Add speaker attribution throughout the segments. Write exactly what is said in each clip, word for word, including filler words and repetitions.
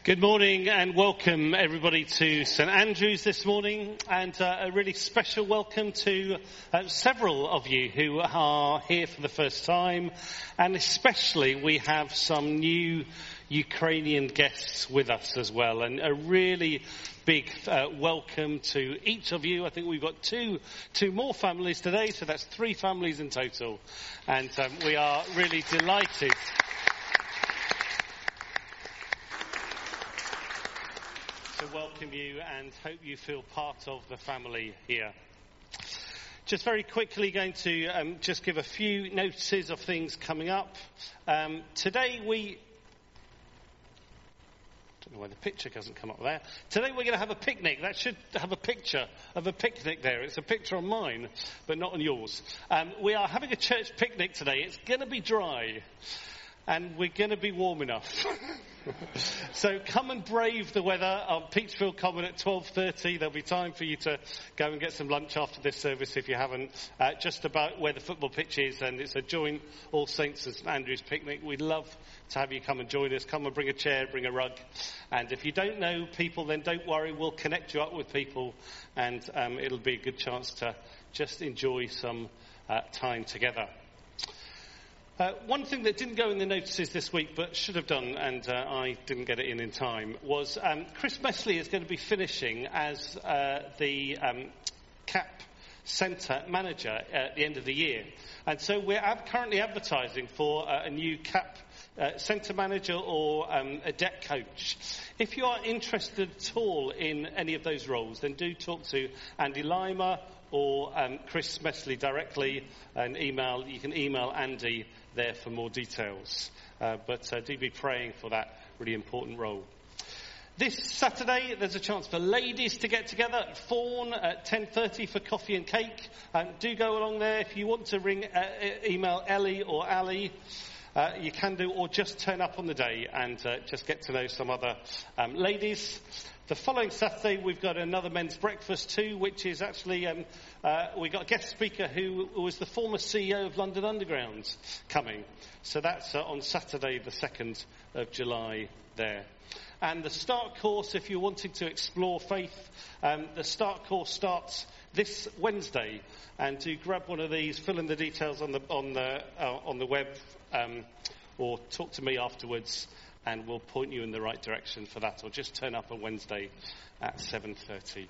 Speaker 1: Good morning and welcome everybody to St Andrews this morning, and uh, a really special welcome to uh, several of you who are here for the first time, and especially we have some new Ukrainian guests with us as well, and a really big uh, welcome to each of you. I think we've got two two more families today, so that's three families in total, and um, we are really delighted to welcome you and hope you feel part of the family here. Just very quickly going to um, just give a few notices of things coming up. Um, today we... I don't know why the picture doesn't come up there. Today we're going to have a picnic. That should have a picture of a picnic there. It's a picture on mine, but not on yours. Um, we are having a church picnic today. It's going to be dry. And we're going to be warm enough. So come and brave the weather on Peachfield Common at twelve thirty. There'll be time for you to go and get some lunch after this service if you haven't. Uh, just about where the football pitch is, and it's a joint All Saints and St Andrews picnic. We'd love to have you come and join us. Come and bring a chair, bring a rug. And if you don't know people, then don't worry. We'll connect you up with people, and um, it'll be a good chance to just enjoy some uh, time together. Uh, one thing that didn't go in the notices this week, but should have done, and uh, I didn't get it in in time, was um, Chris Messley is going to be finishing as uh, the um, C A P Centre manager at the end of the year. And so we're ab- currently advertising for uh, a new C A P uh, Centre manager or um, a debt coach. If you are interested at all in any of those roles, then do talk to Andy Lima or um, Chris Messley directly, and email. You can email Andy there for more details. Uh, but uh, do be praying for that really important role. This Saturday, there's a chance for ladies to get together at Fawn at ten thirty for coffee and cake. Um, do go along there. If you want to ring, uh, email Ellie or Ali, uh, you can do, or just turn up on the day and uh, just get to know some other um, ladies. The following Saturday, we've got another men's breakfast too, which is actually, um, uh, we got a guest speaker who was the former C E O of London Underground coming. So that's uh, on Saturday, the second of July there. And the start course, if you're wanting to explore faith, um, the start course starts this Wednesday. And do grab one of these, fill in the details on the on the uh, on the web, um, or talk to me afterwards, and we'll point you in the right direction for that, or just turn up on Wednesday at seven thirty.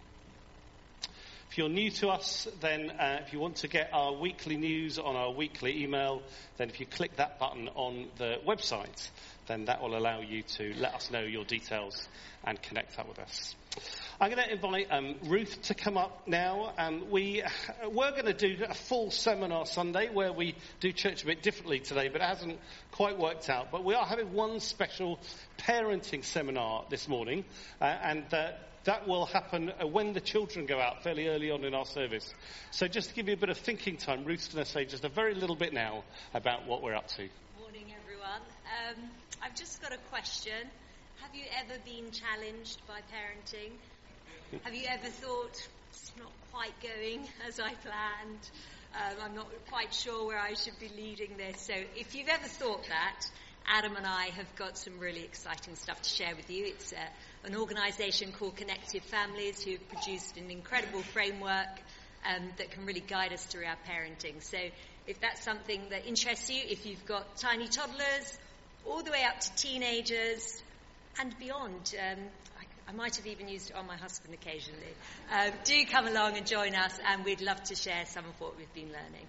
Speaker 1: If you're new to us, then uh, if you want to get our weekly news on our weekly email, then if you click that button on the website, then that will allow you to let us know your details and connect up with us. I'm going to invite um, Ruth to come up now. Um, we were going to do a full seminar Sunday where we do church a bit differently today, but it hasn't quite worked out. But we are having one special parenting seminar this morning, uh, and uh, that will happen uh, when the children go out fairly early on in our service. So just to give you a bit of thinking time, Ruth's going to say just a very little bit now about what we're up to.
Speaker 2: Morning, everyone. Um, I've just got a question. Have you ever been challenged by parenting? Have you ever thought, it's not quite going as I planned? Um, I'm not quite sure where I should be leading this. So if you've ever thought that, Adam and I have got some really exciting stuff to share with you. It's uh, an organisation called Connected Families who have produced an incredible framework um, that can really guide us through our parenting. So if that's something that interests you, if you've got tiny toddlers, all the way up to teenagers and beyond, um, I might have even used it on my husband occasionally. Uh, do come along and join us, and we'd love to share some of what we've been learning.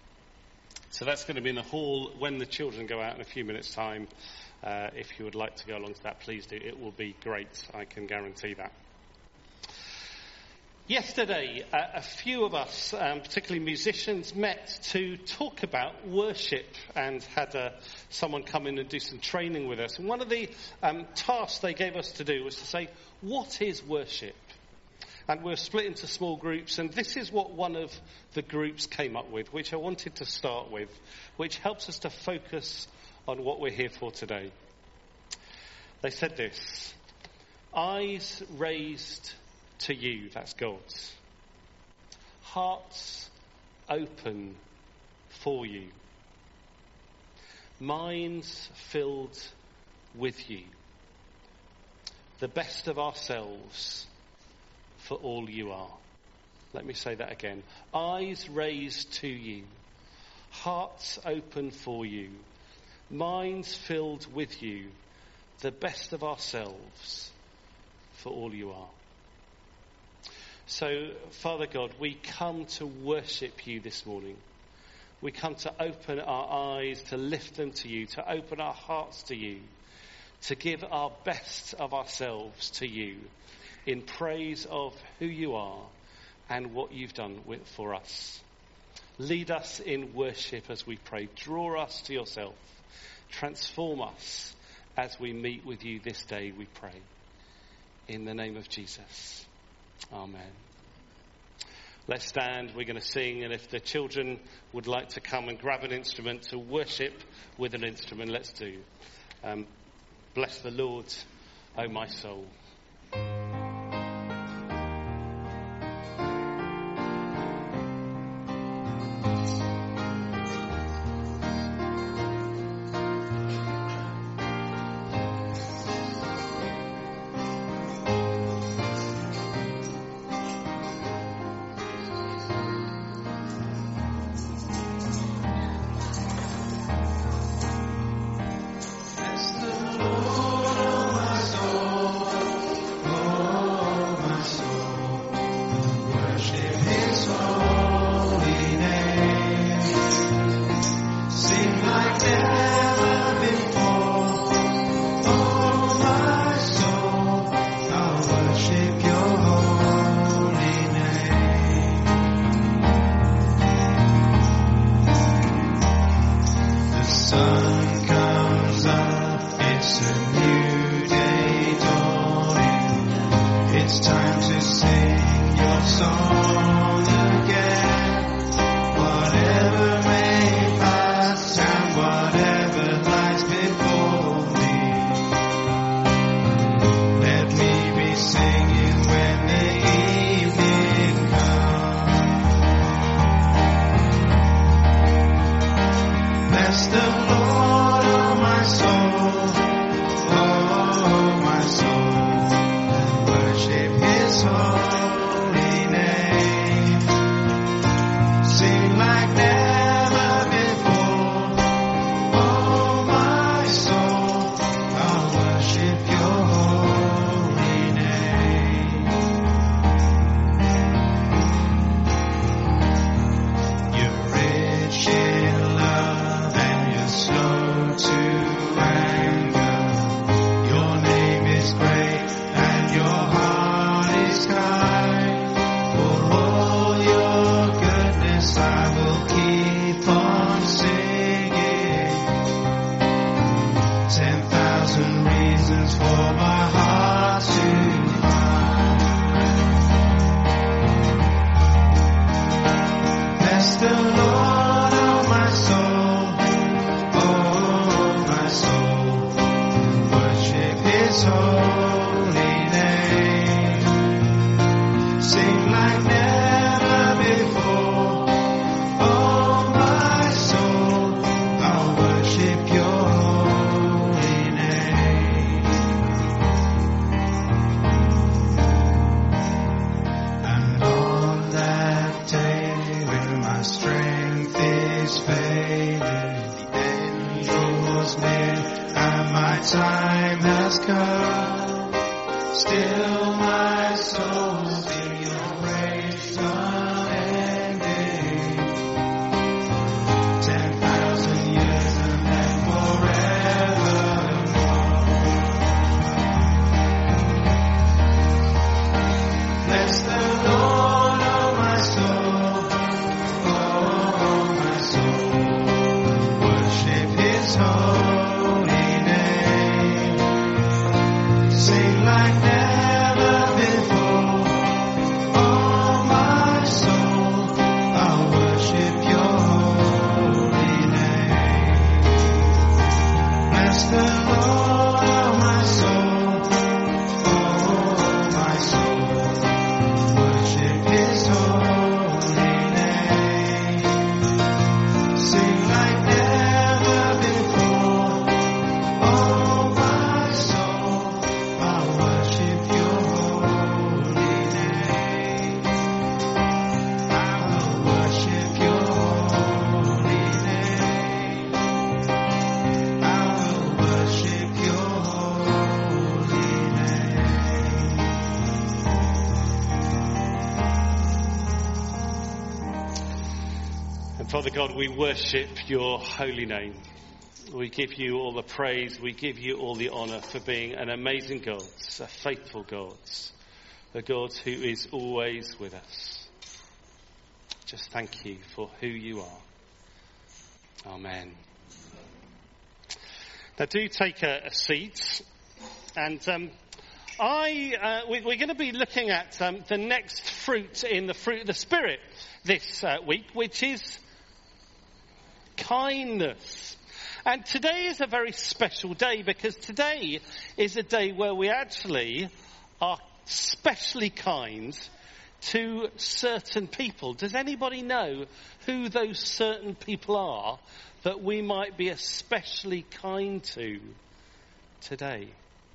Speaker 1: So that's going to be in the hall when the children go out in a few minutes' time. Uh, if you would like to go along to that, please do. It will be great. I can guarantee that. Yesterday, uh, a few of us, um, particularly musicians, met to talk about worship and had uh, someone come in and do some training with us. And one of the um, tasks they gave us to do was to say, what is worship? And we're split into small groups, and this is what one of the groups came up with, which I wanted to start with, which helps us to focus on what we're here for today. They said this: eyes raised to you, that's God's. Hearts open for you. Minds filled with you. the best of ourselves for all you are. Let me say that again. Eyes raised to you, hearts open for you, minds filled with you, the best of ourselves for all you are. So, Father God, we come to worship you this morning. We come to open our eyes, to lift them to you, to open our hearts to you, to give our best of ourselves to you in praise of who you are and what you've done with, for us. Lead us in worship as we pray. Draw us to yourself. Transform us as we meet with you this day, we pray. In the name of Jesus. Amen. Let's stand. We're going to sing, and if the children would like to come and grab an instrument to worship with an instrument, let's do. Um, bless the Lord, O my soul. Father God, we worship your holy name. We give you all the praise. We give you all the honour for being an amazing God, a faithful God, a God who is always with us. Just thank you for who you are. Amen. Now do take a, a seat. And um, I, uh, we, we're going to be looking at um, the next fruit in the fruit of the Spirit this uh, week, which is kindness. And today is a very special day because today is a day where we actually are specially kind to certain people. Does anybody know who those certain people are that we might be especially kind to today?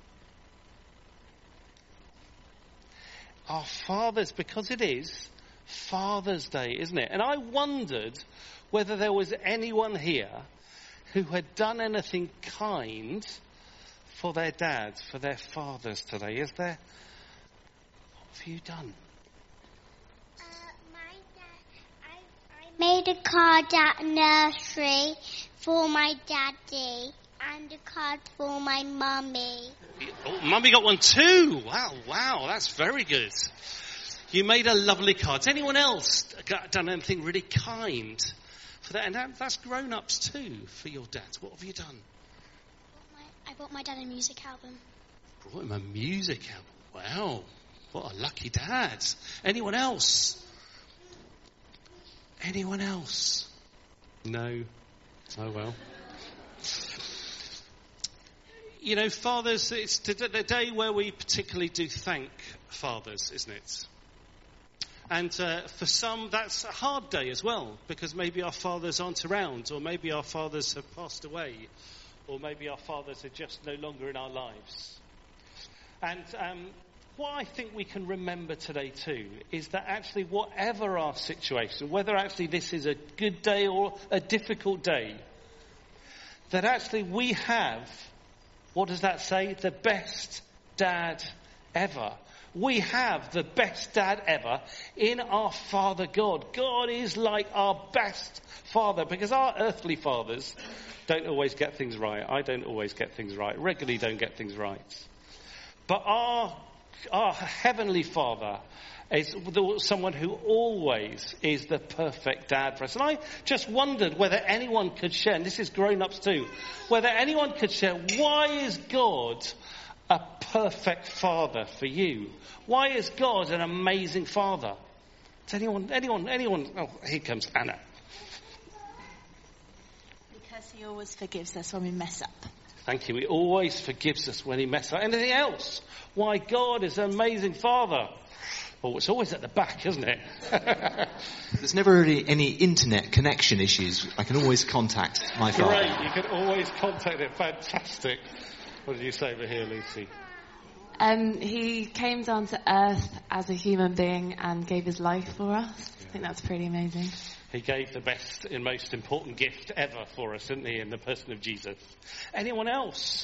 Speaker 1: Our fathers, because it is Father's Day, isn't it? And I wondered whether there was anyone here who had done anything kind for their dads, for their fathers today. Is there? What have you done?
Speaker 3: Uh, my dad, I, I made a card at nursery for my daddy and a card for my mummy.
Speaker 1: Oh, Mummy got one too. Wow, wow, that's very good. You made a lovely card. Has anyone else got, done anything really kind for that? And that, that's grown-ups too for your dads. What have you done?
Speaker 3: I bought my dad a music album.
Speaker 1: Brought him a music album. Wow, what a lucky dad. Anyone else? Anyone else? No. Oh well. You know, fathers, it's the day where we particularly do thank fathers, isn't it? And uh, for some, that's a hard day as well, because maybe our fathers aren't around, or maybe our fathers have passed away, or maybe our fathers are just no longer in our lives. And um, what I think we can remember today too is that actually whatever our situation, whether actually this is a good day or a difficult day, that actually we have, what does that say? The best dad ever. We have the best dad ever in our Father God. God is like our best father, because our earthly fathers don't always get things right. I don't always get things right. Regularly don't get things right. But our, our heavenly Father is someone who always is the perfect dad for us. And I just wondered whether anyone could share, and this is grown-ups too, whether anyone could share, why is God a perfect father for you? Why is God an amazing father? Does anyone, anyone, anyone, oh, here comes Anna.
Speaker 4: Because he always forgives us when we mess up.
Speaker 1: Thank you. He always forgives us when he messes up. Anything else? Why God is an amazing father? Oh, it's always at the back, isn't it?
Speaker 5: There's never really any internet connection issues. I can always contact my father.
Speaker 1: Great, you can always contact it. Fantastic. What did you say over here, Lucy?
Speaker 6: Um, he came down to earth as a human being and gave his life for us. Yeah. I think that's pretty amazing.
Speaker 1: He gave the best and most important gift ever for us, didn't he, in the person of Jesus? Anyone else?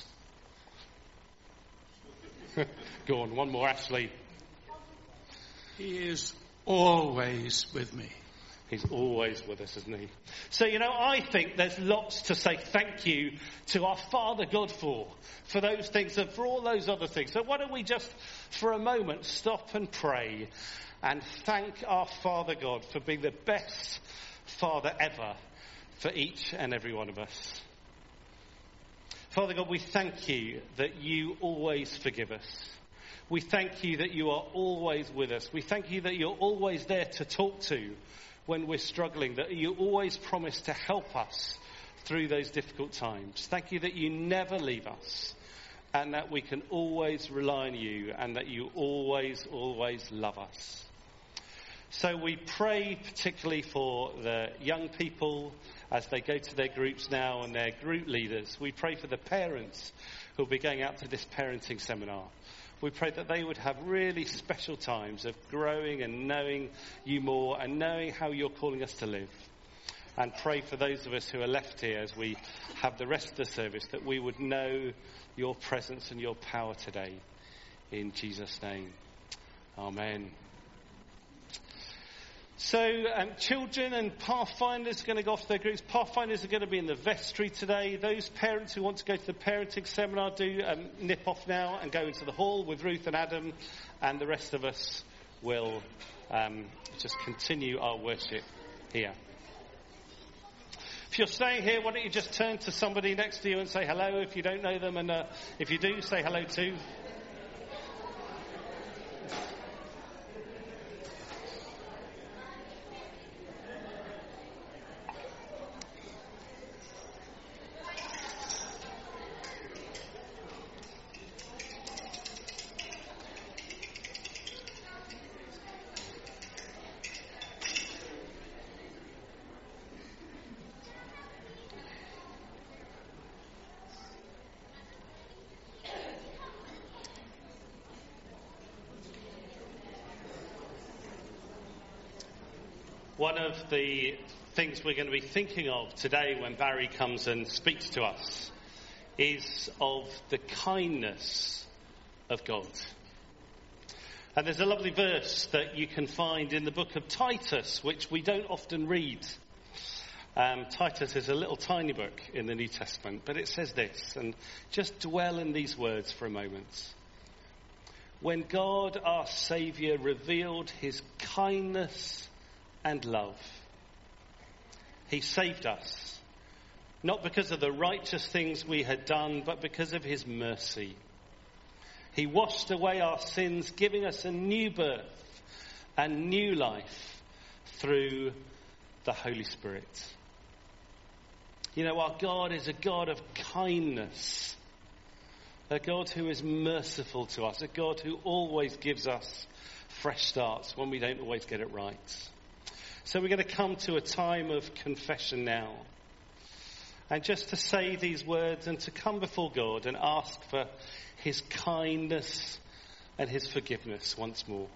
Speaker 1: Go on, one more, Ashley.
Speaker 7: He is always with me.
Speaker 1: He's always with us, isn't he? So, you know, I think there's lots to say thank you to our Father God for, for those things and for all those other things. So why don't we just, for a moment, stop and pray and thank our Father God for being the best Father ever for each and every one of us. Father God, we thank you that you always forgive us. We thank you that you are always with us. We thank you that you're always there to talk to when we're struggling, that you always promise to help us through those difficult times. Thank you that you never leave us and that we can always rely on you and that you always, always love us. So we pray particularly for the young people as they go to their groups now and their group leaders. We pray for the parents who will be going out to this parenting seminar. We pray that they would have really special times of growing and knowing you more and knowing how you're calling us to live. And pray for those of us who are left here as we have the rest of the service, that we would know your presence and your power today. In Jesus' name. Amen. So um, children and pathfinders are going to go off to their groups. Pathfinders are going to be in the vestry today. Those parents who want to go to the parenting seminar do um, nip off now and go into the hall with Ruth and Adam, and the rest of us will um, just continue our worship here. If you're staying here, why don't you just turn to somebody next to you and say hello if you don't know them, and uh, if you do, say hello too. One of the things we're going to be thinking of today when Barry comes and speaks to us is of the kindness of God. And there's a lovely verse that you can find in the book of Titus, which we don't often read. Um, Titus is a little tiny book in the New Testament, but it says this, and just dwell in these words for a moment. When God our Saviour revealed his kindness and love, he saved us, not because of the righteous things we had done, but because of his mercy. He washed away our sins, giving us a new birth and new life through the Holy Spirit. You know, our God is a God of kindness, a God who is merciful to us, a God who always gives us fresh starts when we don't always get it right. So we're going to come to a time of confession now. And just to say these words and to come before God and ask for his kindness and his forgiveness once more.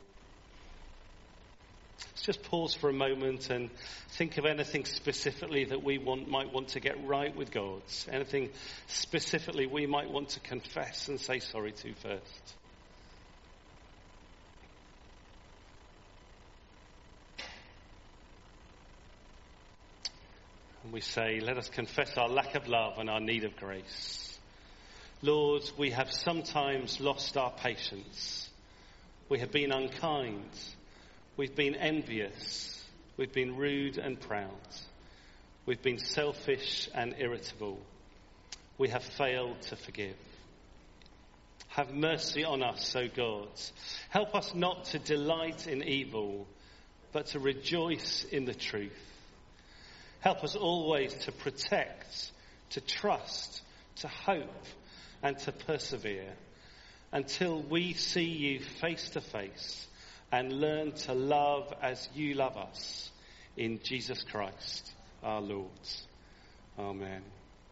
Speaker 1: Let's just pause for a moment and think of anything specifically that we want, might want to get right with God. Anything specifically we might want to confess and say sorry to first. And we say, let us confess our lack of love and our need of grace. Lord, we have sometimes lost our patience. We have been unkind. We've been envious. We've been rude and proud. We've been selfish and irritable. We have failed to forgive. Have mercy on us, O God. Help us not to delight in evil, but to rejoice in the truth. Help us always to protect, to trust, to hope, and to persevere until we see you face to face and learn to love as you love us in Jesus Christ, our Lord. Amen.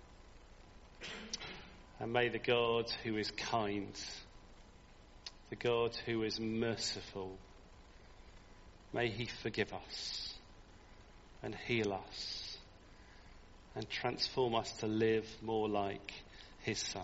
Speaker 1: And may the God who is kind, the God who is merciful, may he forgive us and heal us and transform us to live more like his Son.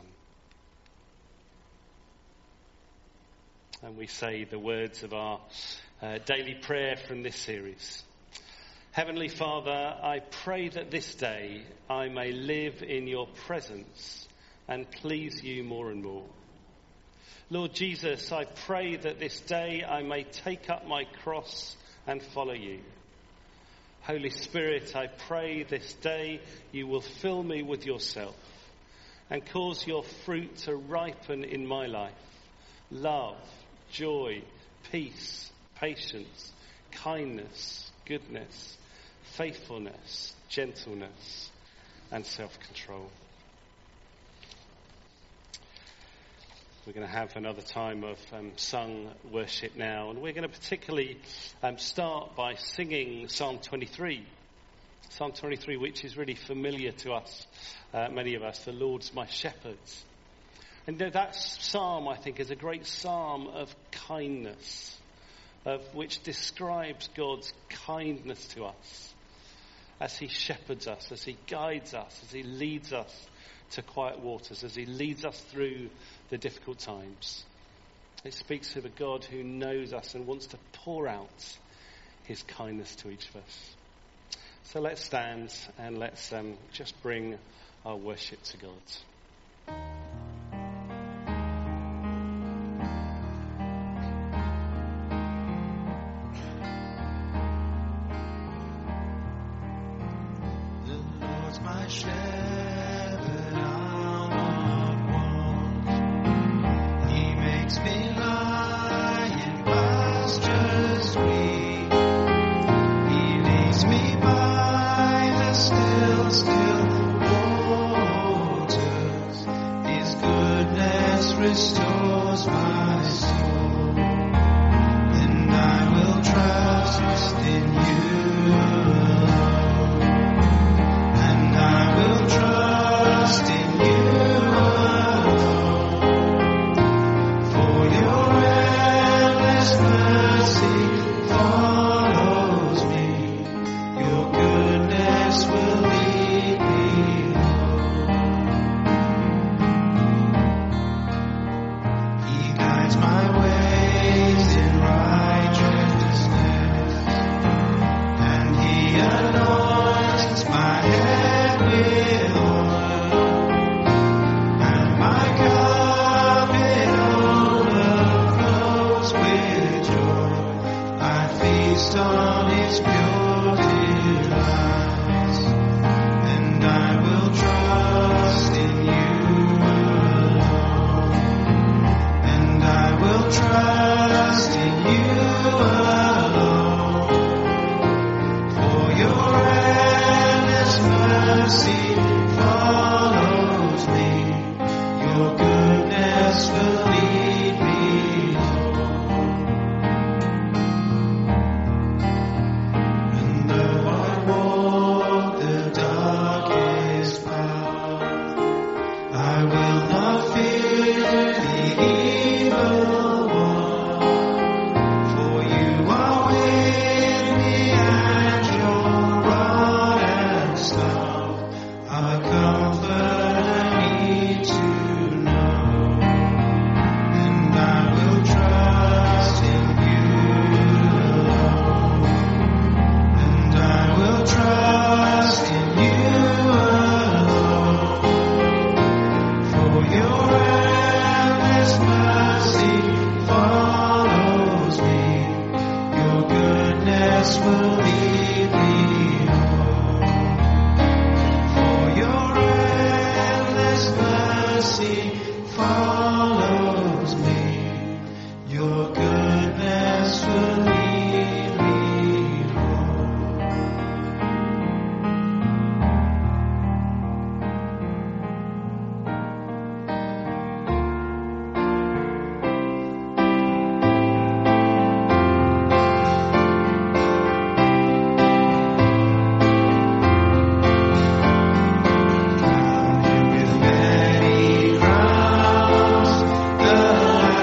Speaker 1: And we say the words of our uh, daily prayer from this series. Heavenly Father, I pray that this day I may live in your presence and please you more and more. Lord Jesus, I pray that this day I may take up my cross and follow you. Holy Spirit, I pray this day you will fill me with yourself and cause your fruit to ripen in my life. Love, joy, peace, patience, kindness, goodness, faithfulness, gentleness, and self-control. We're going to have another time of um, sung worship now, and we're going to particularly um, start by singing Psalm twenty-three. Psalm twenty-three, which is really familiar to us, uh, many of us, the Lord's my shepherd. And that psalm, I think, is a great psalm of kindness, of which describes God's kindness to us as he shepherds us, as he guides us, as he leads us to quiet waters, as he leads us through the difficult times. It speaks of a God who knows us and wants to pour out his kindness to each of us. So let's stand and let's um, just bring our worship to God.
Speaker 8: The Lord's my shepherd, I'll not want. He makes me lie in pastures green. He leads me by the still, still waters. His goodness restores my soul. And I will trust in you alone. And I will trust in you alone. For your endless mercy follows me. Your goodness will lead me home. He guides my ways in righteousness, and he anoints my head with oil, and my cup it overflows with joy. I feast on his pure delights, and I will trust in you alone. And I will trust in you alone. For your endless mercy follows me. Your goodness will lead me home. And though I walk the darkest path, I will not fear the evil one. For you are with me, and your rod and staff are comfort I need to know. And I will trust in you alone. And I will trust in you alone. For your endless mercy follows me. Your goodness will lead me home. For your endless mercy follows me. Your goodness will lead me home. With many crowns, the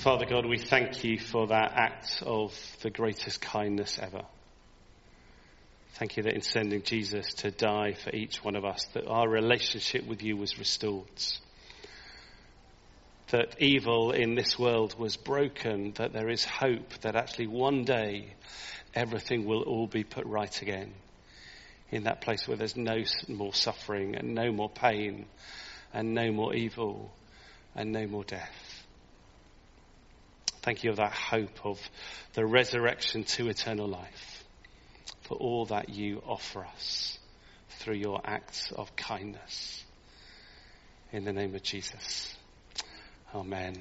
Speaker 1: Father God, we thank you for that act of the greatest kindness ever. Thank you that in sending Jesus to die for each one of us, that our relationship with you was restored. That evil in this world was broken, that there is hope, that actually one day everything will all be put right again. In that place where there's no more suffering and no more pain and no more evil and no more death. Thank you of that hope of the resurrection to eternal life, for all that you offer us through your acts of kindness. In the name of Jesus. Amen.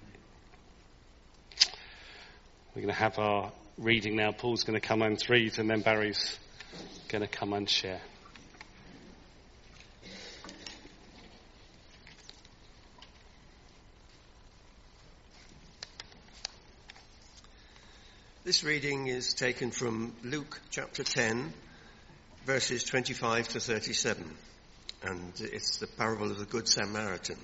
Speaker 1: We're going to have our reading now. Paul's going to come and read, and then Barry's going to come and share.
Speaker 9: This reading is taken from Luke chapter ten, verses twenty-five to thirty-seven, and it's the parable of the Good Samaritan.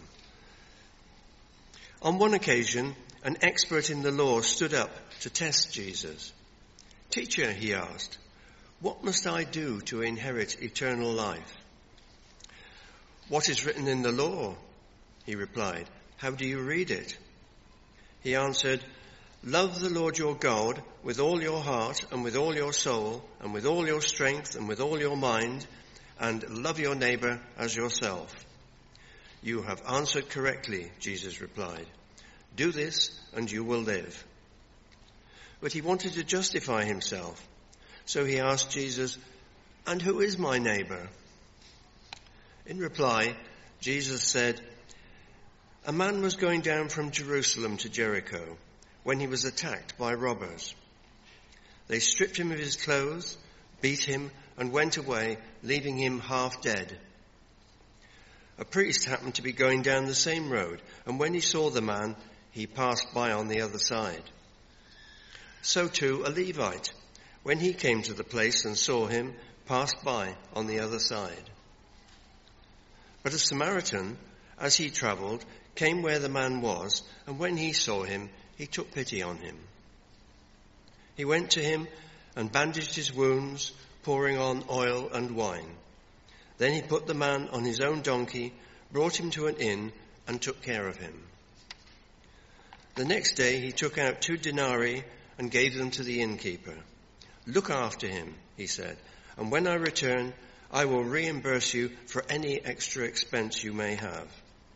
Speaker 9: On one occasion, an expert in the law stood up to test Jesus. "Teacher," he asked, "what must I do to inherit eternal life?" "What is written in the law?" he replied. "How do you read it?" He answered, "Love the Lord your God with all your heart and with all your soul and with all your strength and with all your mind, and love your neighbor as yourself." "You have answered correctly," Jesus replied. "Do this and you will live." But he wanted to justify himself. So he asked Jesus, "And who is my neighbor?" In reply, Jesus said, "A man was going down from Jerusalem to Jericho when he was attacked by robbers. They stripped him of his clothes, beat him, and went away, leaving him half dead. A priest happened to be going down the same road, and when he saw the man, he passed by on the other side. So too a Levite, when he came to the place and saw him, passed by on the other side. But a Samaritan, as he travelled, came where the man was, and when he saw him, he took pity on him. He went to him and bandaged his wounds, pouring on oil and wine. Then he put the man on his own donkey, brought him to an inn, and took care of him. The next day he took out two denarii and gave them to the innkeeper. 'Look after him,' he said, 'and when I return, I will reimburse you for any extra expense you may have.'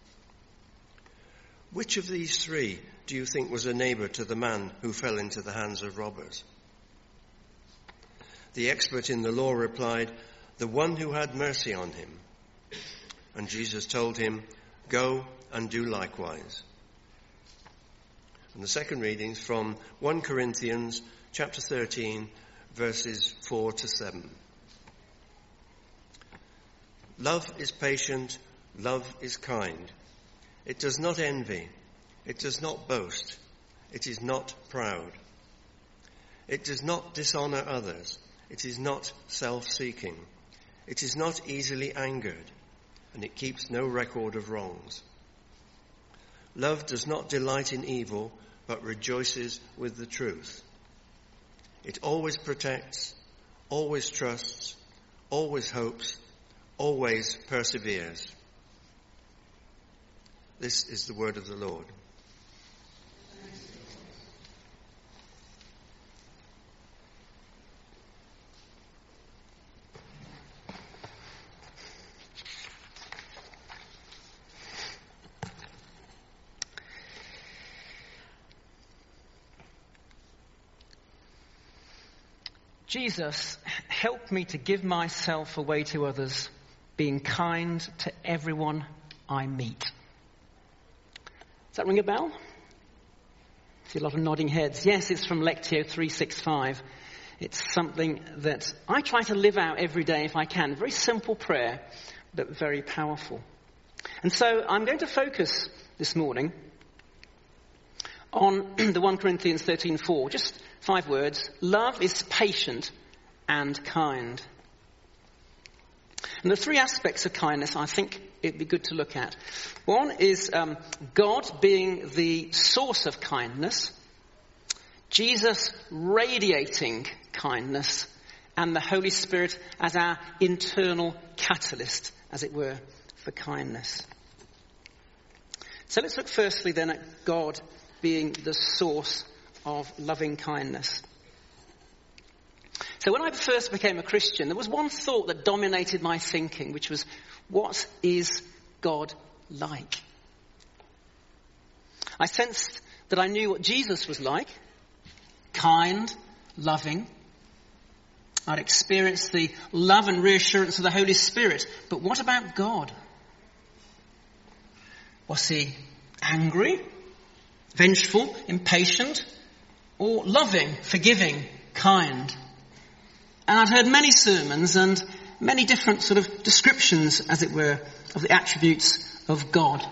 Speaker 9: Which of these three do you think was a neighbor to the man who fell into the hands of robbers?" The expert in the law replied, "The one who had mercy on him." And Jesus told him, "Go and do likewise." And the second reading is from First Corinthians chapter thirteen, verses four to seven. Love is patient, love is kind. It does not envy, it does not boast, it is not proud. It does not dishonor others, it is not self-seeking. It is not easily angered, and it keeps no record of wrongs. Love does not delight in evil, but rejoices with the truth. It always protects, always trusts, always hopes, always perseveres. This is the word of the Lord.
Speaker 10: Jesus, help me to give myself away to others, being kind to everyone I meet. Does that ring a bell? I see a lot of nodding heads. Yes, it's from Lectio three sixty-five. It's something that I try to live out every day if I can. Very simple prayer, but very powerful. And so I'm going to focus this morning on the First Corinthians thirteen four. Just five words. Love is patient and kind. And the three aspects of kindness I think it'd be good to look at. One is um, God being the source of kindness, Jesus radiating kindness, and the Holy Spirit as our internal catalyst, as it were, for kindness. So let's look firstly then at God being the source of loving kindness. So when I first became a Christian, there was one thought that dominated my thinking, which was, what is God like? I sensed that I knew what Jesus was like. Kind, loving. I'd experienced the love and reassurance of the Holy Spirit. But what about God? Was he angry, vengeful, impatient, or loving, forgiving, kind? And I'd heard many sermons and many different sort of descriptions, as it were, of the attributes of God.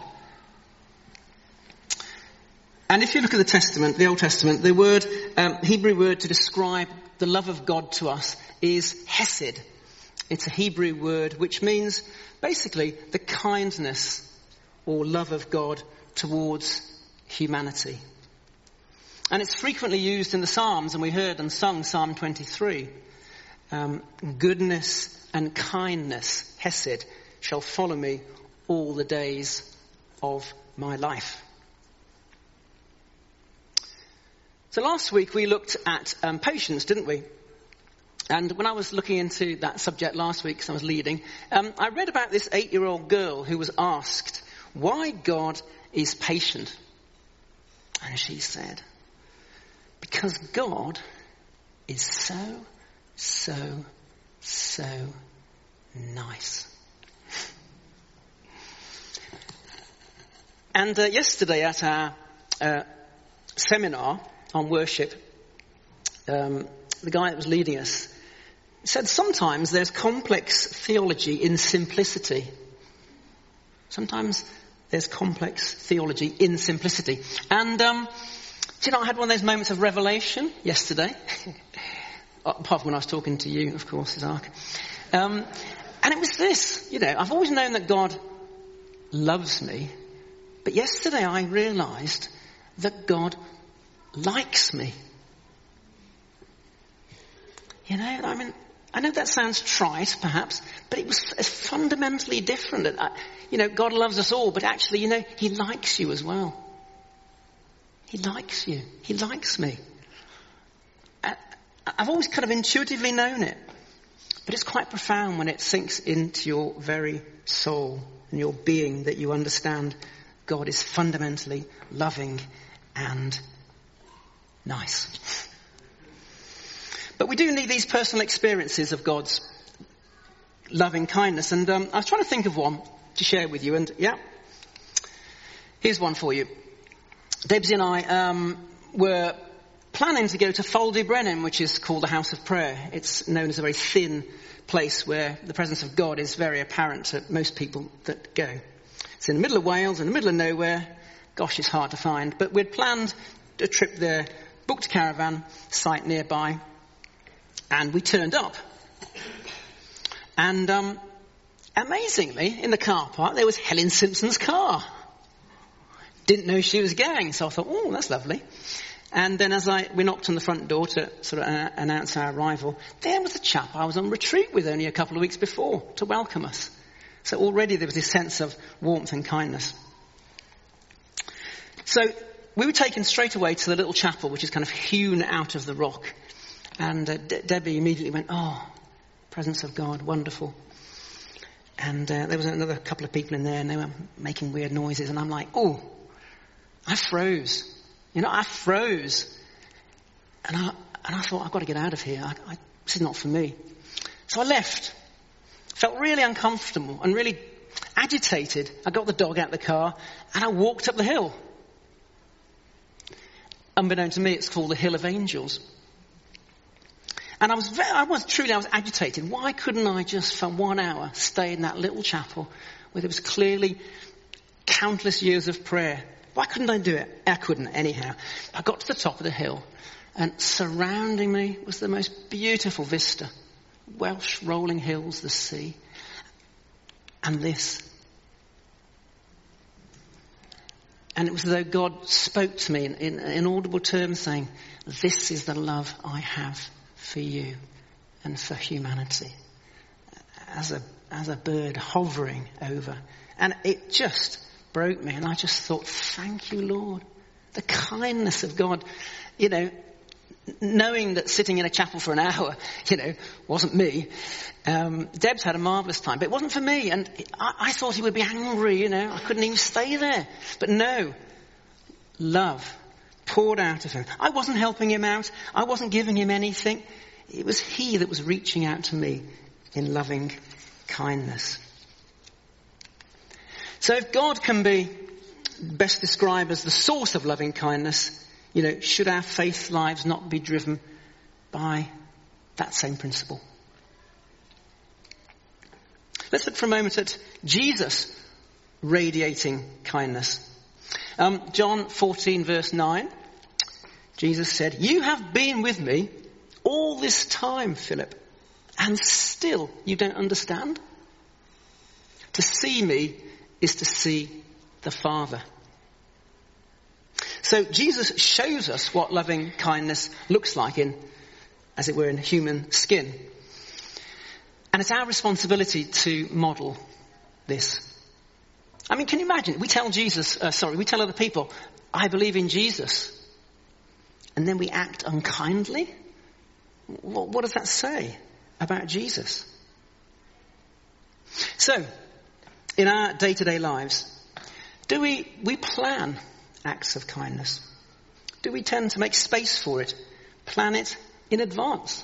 Speaker 10: And if you look at the Testament, the Old Testament, the word, um, Hebrew word to describe the love of God to us is hesed. It's a Hebrew word which means basically the kindness or love of God towards humanity. And it's frequently used in the Psalms, and we heard and sung Psalm twenty-three. Um, goodness and kindness, hesed, shall follow me all the days of my life. So last week we looked at um, patience, didn't we? And when I was looking into that subject last week, because I was leading, um, I read about this eight-year-old girl who was asked why God is patient. And she said, because God is so, so, so nice. And uh, yesterday at our uh, seminar on worship, um, the guy that was leading us said sometimes there's complex theology in simplicity. Sometimes there's complex theology in simplicity. And, um, do you know, I had one of those moments of revelation yesterday. Apart from when I was talking to you, of course, Isaac. Um, and it was this, you know, I've always known that God loves me. But yesterday I realised that God likes me. You know, I mean, I know that sounds trite, perhaps, but it was fundamentally different. You know, God loves us all, but actually, you know, he likes you as well. He likes you. He likes me. I've always kind of intuitively known it, but it's quite profound when it sinks into your very soul and your being that you understand God is fundamentally loving and nice. But we do need these personal experiences of God's loving kindness. And um, I was trying to think of one to share with you. And yeah, here's one for you. Debsy and I um, were planning to go to Foldy Brennan, which is called the House of Prayer. It's known as a very thin place where the presence of God is very apparent to most people that go. It's in the middle of Wales, in the middle of nowhere. Gosh, it's hard to find. But we'd planned a trip there, booked a caravan site nearby, and we turned up. And um, amazingly, in the car park, there was Helen Simpson's car. Didn't know she was going, so I thought, oh, that's lovely. And then as I we knocked on the front door to sort of uh, announce our arrival, there was a chap I was on retreat with only a couple of weeks before to welcome us. So already there was this sense of warmth and kindness. So we were taken straight away to the little chapel, which is kind of hewn out of the rock. And uh, De- Debbie immediately went, oh, presence of God, wonderful. And uh, there was another couple of people in there, and they were making weird noises. And I'm like, oh, I froze. You know, I froze. And I, and I thought, I've got to get out of here. I, I, this is not for me. So I left. Felt really uncomfortable and really agitated. I got the dog out of the car and I walked up the hill. Unbeknown to me, it's called the Hill of Angels. And I was very, I was truly, I was agitated. Why couldn't I just for one hour stay in that little chapel where there was clearly countless years of prayer? Why couldn't I do it? I couldn't anyhow. I got to the top of the hill and surrounding me was the most beautiful vista. Welsh rolling hills, the sea. and this. And it was as though God spoke to me in, in, in audible terms saying, this is the love I have for you and for humanity. As a, as a bird hovering over. And it just broke me, and I just thought, thank you, Lord. The kindness of God, you know, knowing that sitting in a chapel for an hour, you know, wasn't me. Um, Deb's had a marvellous time, but it wasn't for me. And I, I thought he would be angry, you know. I couldn't even stay there. But no, love poured out of him. I wasn't helping him out. I wasn't giving him anything. It was he that was reaching out to me in loving kindness. So if God can be best described as the source of loving kindness, you know, should our faith lives not be driven by that same principle? Let's look for a moment at Jesus radiating kindness. Um, John fourteen verse nine, Jesus said, you have been with me all this time, Philip, and still you don't understand? To see me is to see the Father. So Jesus shows us what loving kindness looks like in, as it were, in human skin. And it's our responsibility to model this. I mean, can you imagine? We tell Jesus, uh, sorry, we tell other people, I believe in Jesus. And then we act unkindly? What, what does that say about Jesus? So, in our day-to-day lives, do we, we plan acts of kindness? Do we tend to make space for it? Plan it in advance?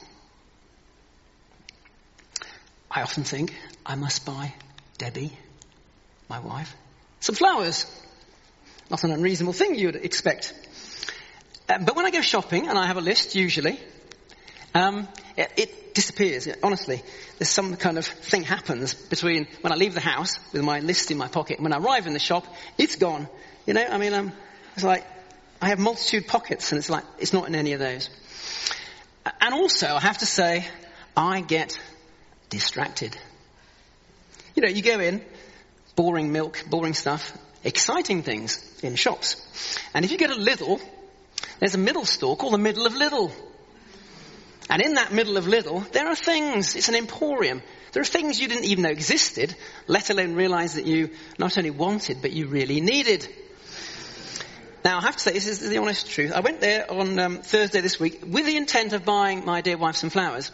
Speaker 10: I often think I must buy Debbie, my wife, some flowers. Not an unreasonable thing you'd expect. Um, but when I go shopping, and I have a list usually, um, it, it disappears. Honestly, there's some kind of thing happens between when I leave the house with my list in my pocket and when I arrive in the shop, it's gone. You know, I mean, um, it's like I have multitude pockets, and it's like it's not in any of those. And also, I have to say, I get distracted. You know, you go in, boring milk, boring stuff, exciting things in shops. And if you get a Lidl, there's a middle store called the Middle of Lidl. And in that Middle of Lidl, there are things. It's an emporium. There are things you didn't even know existed, let alone realize that you not only wanted, but you really needed. Now, I have to say, this is the honest truth. I went there on um, Thursday this week with the intent of buying my dear wife some flowers.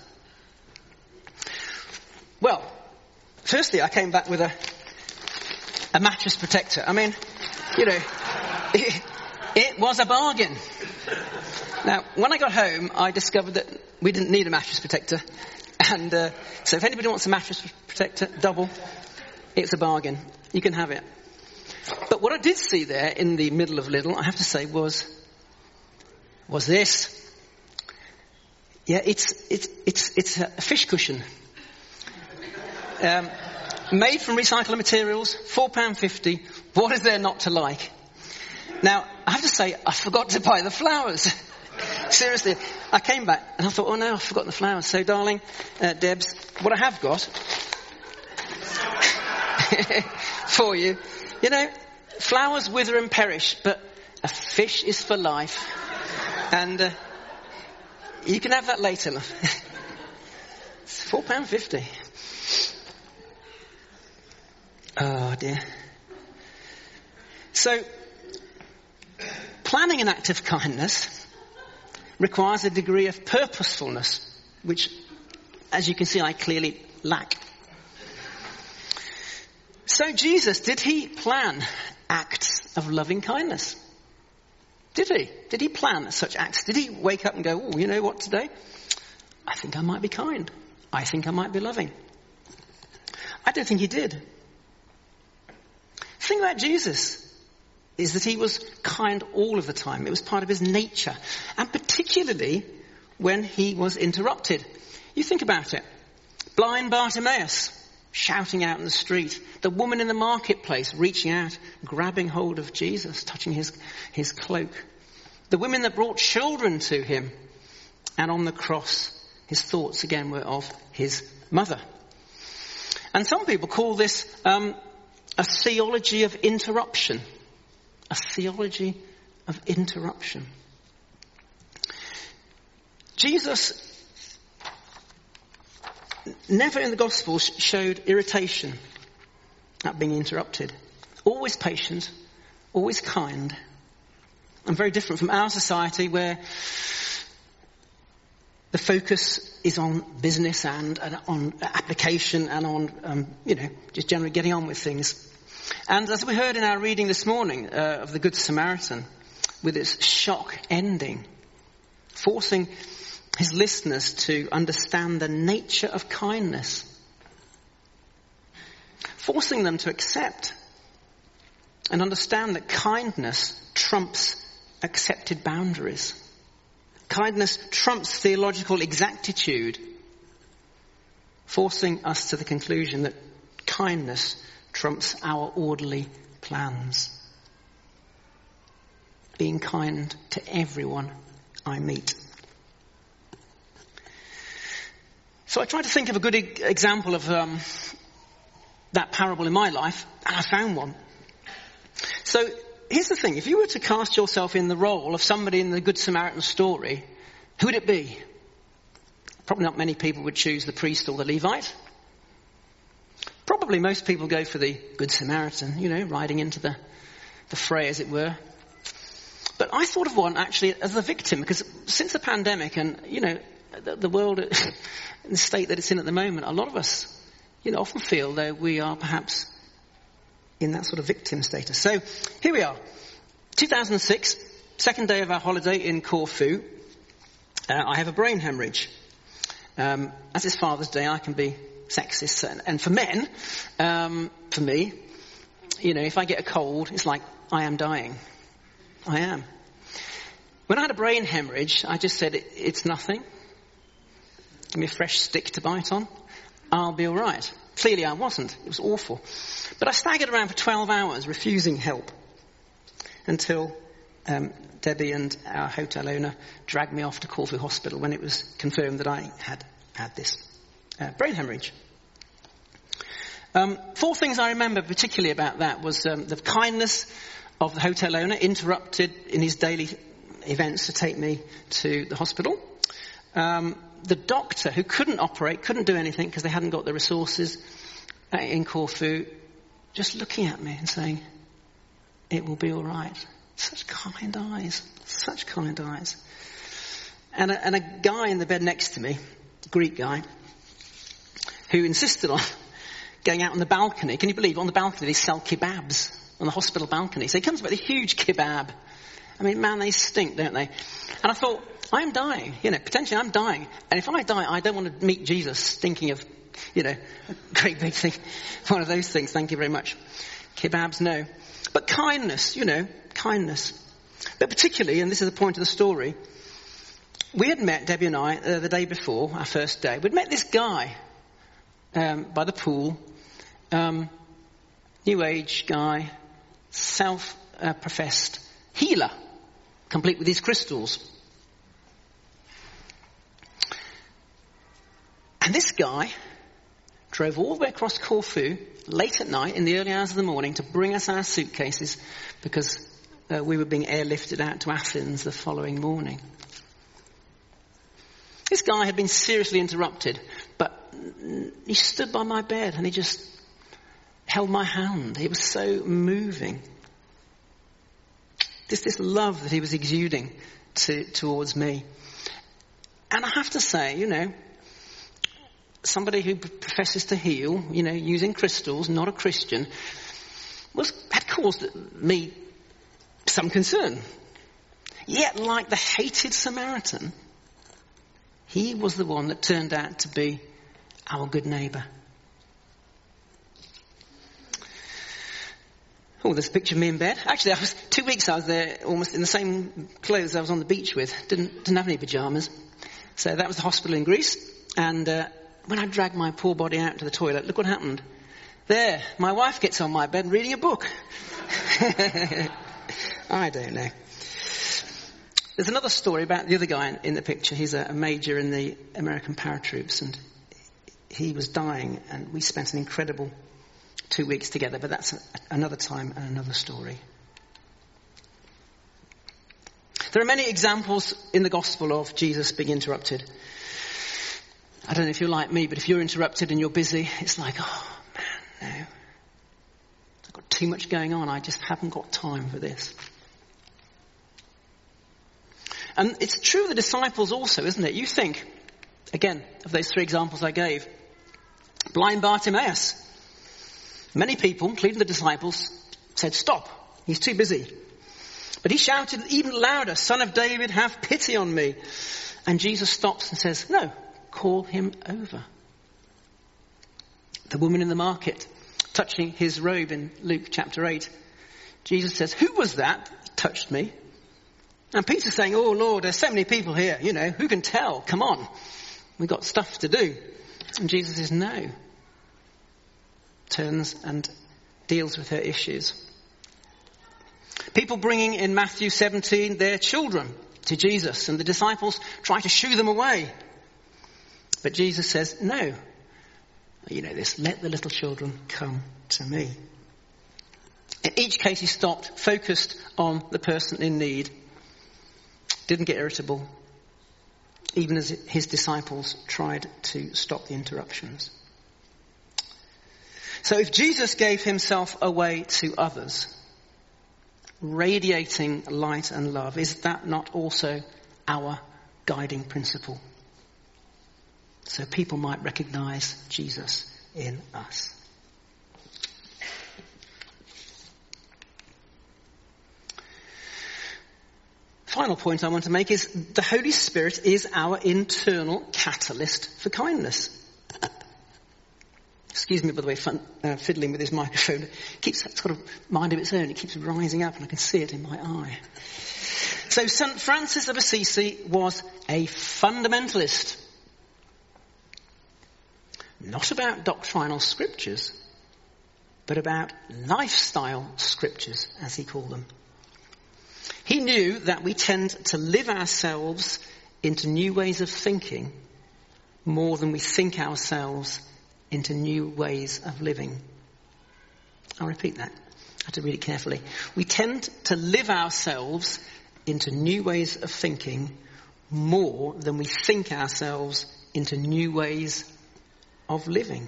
Speaker 10: Well, firstly, I came back with a a mattress protector. I mean, you know, it, it was a bargain. Now, when I got home, I discovered that we didn't need a mattress protector. And uh, so if anybody wants a mattress protector, double, it's a bargain. You can have it. But what I did see there in the Middle of Lidl, I have to say, was was this. Yeah, it's it's it's it's a fish cushion. Um, made from recycled materials, four pounds fifty. What is there not to like? Now, I have to say, I forgot to buy the flowers. Seriously, I came back and I thought, oh no, I've forgotten the flowers. So, darling, uh, Debs, what I have got for you, you know, flowers wither and perish, but a fish is for life. And uh, you can have that later, love. It's four pounds fifty. Oh dear. So, planning an act of kindness requires a degree of purposefulness, which, as you can see, I clearly lack. So Jesus, did he plan acts of loving kindness? Did he? Did he plan such acts? Did he wake up and go, oh, you know what, today? I think I might be kind. I think I might be loving. I don't think he did. The thing about Jesus is that he was kind all of the time. It was part of his nature. And particularly when he was interrupted. You think about it. Blind Bartimaeus shouting out in the street. The woman in the marketplace reaching out, grabbing hold of Jesus, touching his, his cloak. The women that brought children to him. And on the cross, his thoughts again were of his mother. And some people call this um, a theology of interruption. A theology of interruption. Jesus never in the Gospels showed irritation at being interrupted. Always patient, always kind. And very different from our society where the focus is on business and, and on application and on, um, you know, just generally getting on with things. And as we heard in our reading this morning uh, of the Good Samaritan, with its shock ending, forcing his listeners to understand the nature of kindness, forcing them to accept and understand that kindness trumps accepted boundaries. Kindness trumps theological exactitude, forcing us to the conclusion that kindness trumps our orderly plans. Being kind to everyone I meet. So I tried to think of a good e- example of um, that parable in my life, and I found one. So here's the thing. If you were to cast yourself in the role of somebody in the Good Samaritan story, who would it be? Probably not many people would choose the priest or the Levite. Probably most people go for the Good Samaritan, you know, riding into the, the fray, as it were. But I thought of one actually as the victim, because since the pandemic and, you know, the, the world in the state that it's in at the moment, a lot of us, you know, often feel that we are perhaps in that sort of victim status. So here we are, two thousand six, second day of our holiday in Corfu. Uh, I have a brain hemorrhage. Um, as it's Father's Day, I can be sexist. And, and for men, um, for me, you know, if I get a cold, it's like I am dying. I am. When I had a brain hemorrhage, I just said, it, it's nothing. Give me a fresh stick to bite on. I'll be all right. Clearly I wasn't. It was awful. But I staggered around for twelve hours, refusing help, until um, Debbie and our hotel owner dragged me off to Corfu Hospital when it was confirmed that I had had this uh, brain hemorrhage. Um, four things I remember particularly about that was um, the kindness of the hotel owner, interrupted in his daily events to take me to the hospital. Um, the doctor, who couldn't operate, couldn't do anything because they hadn't got the resources uh, in Corfu, just looking at me and saying, it will be all right. Such kind eyes, such kind eyes. And a, and a guy in the bed next to me, a Greek guy, who insisted on going out on the balcony. Can you believe, on the balcony they sell kebabs on the hospital balcony. So he comes with a huge kebab. I mean, man, they stink, don't they? And I thought, I'm dying, you know, potentially I'm dying. And if I die, I don't want to meet Jesus thinking of, you know, a great big thing. One of those things, thank you very much. Kebabs, no. But kindness, you know, kindness. But particularly, and this is the point of the story, we had met, Debbie and I, uh, the day before, our first day. We'd met this guy um, by the pool, um, new age guy, self-professed uh, healer, complete with his crystals. And this guy drove all the way across Corfu late at night in the early hours of the morning to bring us our suitcases because uh, we were being airlifted out to Athens the following morning. This guy had been seriously interrupted, but he stood by my bed and he just held my hand. It was so moving. Just this love that he was exuding to, towards me. And I have to say, you know, somebody who professes to heal, you know, using crystals, not a Christian, was had caused me some concern. Yet, like the hated Samaritan, he was the one that turned out to be our good neighbour. Oh, there's a picture of me in bed. Actually, I was two weeks I was there almost in the same clothes I was on the beach with. Didn't didn't have any pyjamas. So that was the hospital in Greece. And uh, when I dragged my poor body out to the toilet, look what happened. There, my wife gets on my bed reading a book. I don't know. There's another story about the other guy in, in the picture. He's a, a major in the American paratroops, and he was dying, and we spent an incredible two weeks together, but that's a, another time and another story. There are many examples in the gospel of Jesus being interrupted. I don't know if you're like me, but if you're interrupted and you're busy, it's like, oh man, no. I've got too much going on. I just haven't got time for this. And it's true of the disciples also, isn't it? You think, again, of those three examples I gave. Blind Bartimaeus. Many people, including the disciples, said, stop, he's too busy. But he shouted even louder, Son of David, have pity on me. And Jesus stops and says, no, call him over. The woman in the market, touching his robe in Luke chapter eight. Jesus says, who was that that touched me? And Peter's saying, oh Lord, there's so many people here, you know, who can tell? Come on, we've got stuff to do. And Jesus says, no. Turns and deals with her issues. People bringing in Matthew seventeen their children to Jesus, and the disciples try to shoo them away. But Jesus says, no. You know this, let the little children come to me. In each case he stopped, focused on the person in need. Didn't get irritable, even as his disciples tried to stop the interruptions. So if Jesus gave himself away to others, radiating light and love, is that not also our guiding principle? So people might recognize Jesus in us. Final point I want to make is the Holy Spirit is our internal catalyst for kindness. Excuse me, by the way, fun, uh, fiddling with this microphone. It keeps got a mind of its own. It keeps rising up and I can see it in my eye. So Saint Francis of Assisi was a fundamentalist. Not about doctrinal scriptures, but about lifestyle scriptures, as he called them. He knew that we tend to live ourselves into new ways of thinking more than we think ourselves into new ways of living. I'll repeat that. I have to read it carefully. We tend to live ourselves into new ways of thinking more than we think ourselves into new ways of living.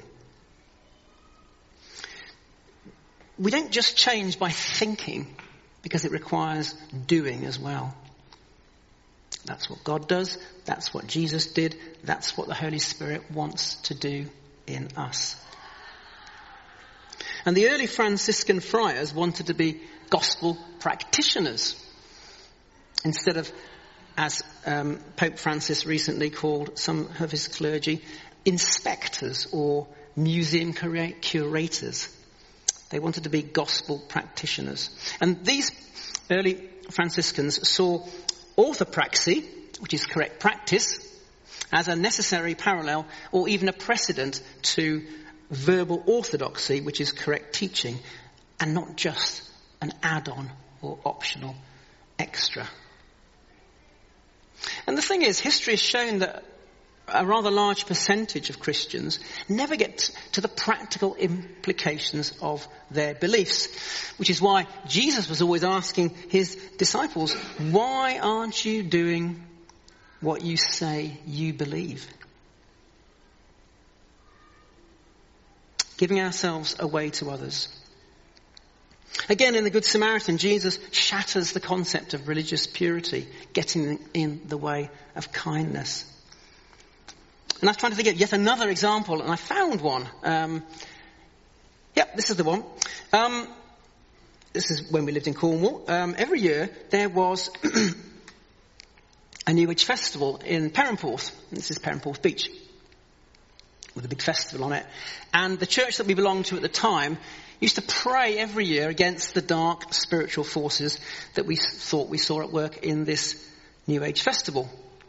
Speaker 10: We don't just change by thinking, because it requires doing as well. That's what God does. That's what Jesus did. That's what the Holy Spirit wants to do in us. And the early Franciscan friars wanted to be gospel practitioners instead of, as um, Pope Francis recently called some of his clergy, inspectors or museum cura- curators. They wanted to be gospel practitioners. And these early Franciscans saw orthopraxy, which is correct practice, as a necessary parallel or even a precedent to verbal orthodoxy, which is correct teaching, and not just an add-on or optional extra. And the thing is, history has shown that a rather large percentage of Christians never get to the practical implications of their beliefs, which is why Jesus was always asking his disciples, why aren't you doing what you say you believe? Giving ourselves away to others. Again, in the Good Samaritan, Jesus shatters the concept of religious purity, getting in the way of kindness. And I was trying to think of yet another example, and I found one. Um, yep, this is the one. Um, this is when we lived in Cornwall. Um, every year there was a New Age festival in Perranporth. This is Perranporth Beach, with a big festival on it. And the church that we belonged to at the time used to pray every year against the dark spiritual forces that we thought we saw at work in this New Age festival.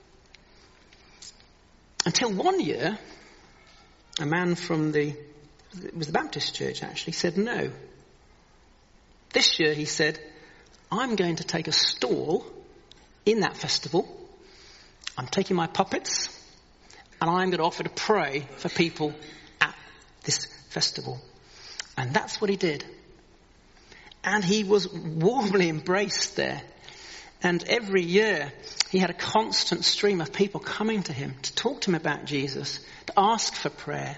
Speaker 10: Until one year, a man from the, it was the Baptist church actually, said no. This year he said, I'm going to take a stall in that festival. I'm taking my puppets and I'm going to offer to pray for people at this festival. And that's what he did. And he was warmly embraced there. And every year he had a constant stream of people coming to him to talk to him about Jesus, to ask for prayer.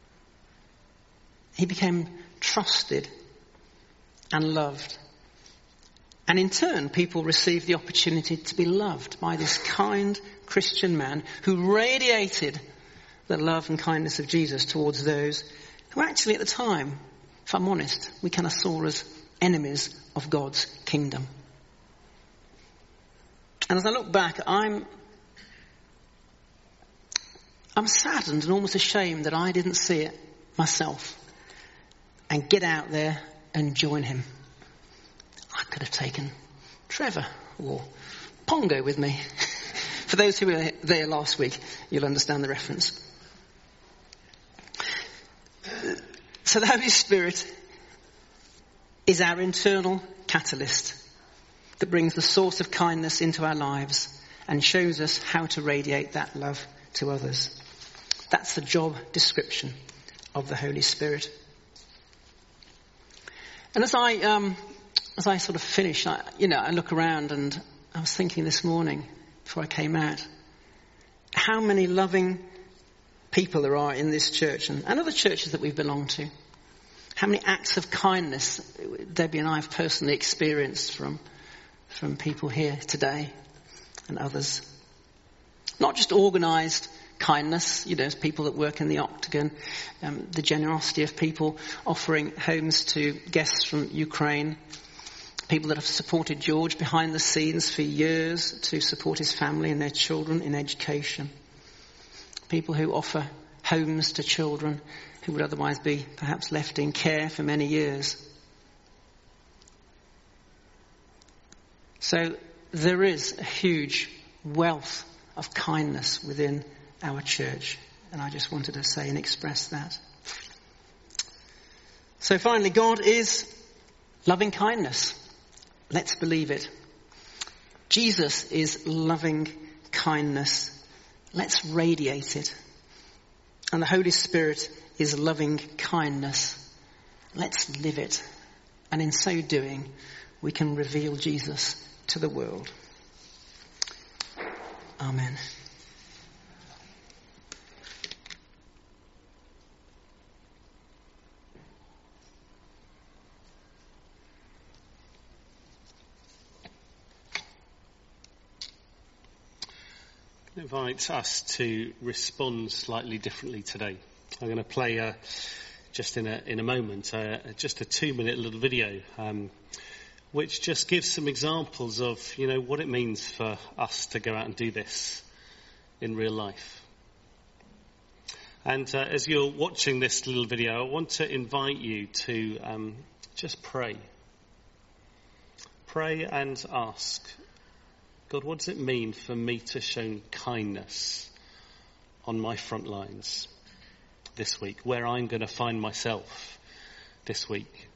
Speaker 10: He became trusted and loved. And in turn, people received the opportunity to be loved by this kind Christian man who radiated the love and kindness of Jesus towards those who actually at the time, if I'm honest, we kind of saw as enemies of God's kingdom. And as I look back, I'm I'm saddened and almost ashamed that I didn't see it myself and get out there and join him. I could have taken Trevor or Pongo with me. For those who were there last week, you'll understand the reference. So the Holy Spirit is our internal catalyst that brings the source of kindness into our lives and shows us how to radiate that love to others. That's the job description of the Holy Spirit. And as I, um, as I sort of finish, I, you know, I look around and I was thinking this morning before I came out, how many loving people there are in this church and, and other churches that we belong to. How many acts of kindness Debbie and I have personally experienced from, from people here today and others. Not just organised kindness, you know, as people that work in the Octagon, um, the generosity of people offering homes to guests from Ukraine, people that have supported George behind the scenes for years to support his family and their children in education, people who offer homes to children who would otherwise be perhaps left in care for many years. So there is a huge wealth of kindness within our church, and I just wanted to say and express that. So finally, God is loving kindness. Let's believe it. Jesus is loving kindness. Let's radiate it. And the Holy Spirit is loving kindness. Let's live it. And in so doing, we can reveal Jesus to the world. Amen.
Speaker 1: I invite us to respond slightly differently today. I'm going to play uh, just in a in a moment uh, just a two-minute little video, um, which just gives some examples of you know what it means for us to go out and do this in real life. And uh, as you're watching this little video, I want to invite you to um, just pray. Pray and ask, God, what does it mean for me to show kindness on my front lines this week, where I'm going to find myself this week?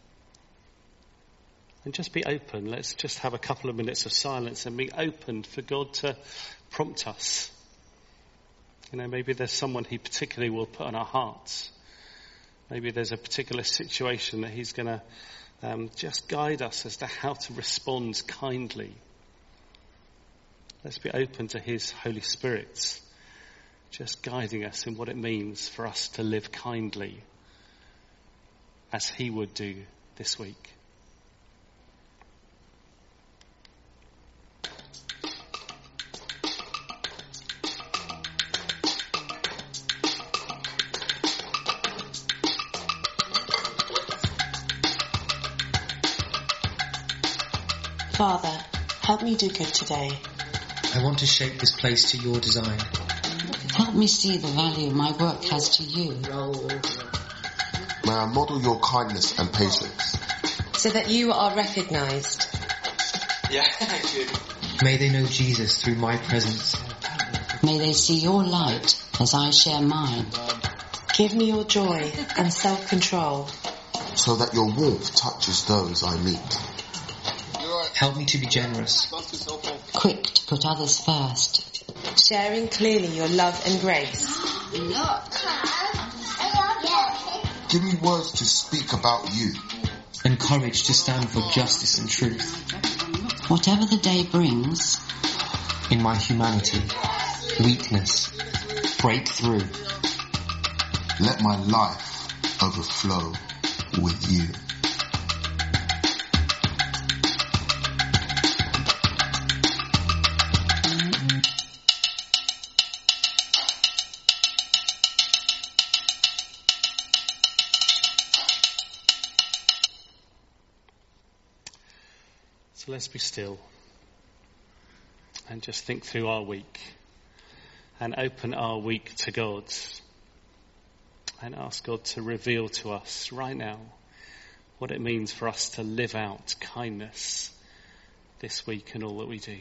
Speaker 1: And just be open. Let's just have a couple of minutes of silence and be open for God to prompt us. You know, maybe there's someone he particularly will put on our hearts. Maybe there's a particular situation that he's going to um, just guide us as to how to respond kindly. Let's be open to his Holy Spirit, just guiding us in what it means for us to live kindly as he would do this week.
Speaker 11: Father, help me do good today.
Speaker 12: I want to shape this place to your design.
Speaker 13: Help me see the value my work has to you.
Speaker 14: May I model your kindness and patience,
Speaker 15: so that you are recognised.
Speaker 12: Yeah, thank you. May they know Jesus through my presence.
Speaker 13: May they see your light as I share mine.
Speaker 15: Give me your joy and self-control,
Speaker 14: so that your warmth touches those I meet.
Speaker 12: Help me to be generous,
Speaker 13: quick to put others first.
Speaker 15: sharing clearly your love and grace.
Speaker 14: Give me words to speak about you.
Speaker 12: And courage to stand for justice and truth.
Speaker 13: Whatever the day brings,
Speaker 12: in my humanity, weakness, break through.
Speaker 14: Let my life overflow with you.
Speaker 1: So let's be still and just think through our week and open our week to God and ask God to reveal to us right now what it means for us to live out kindness this week in all that we do.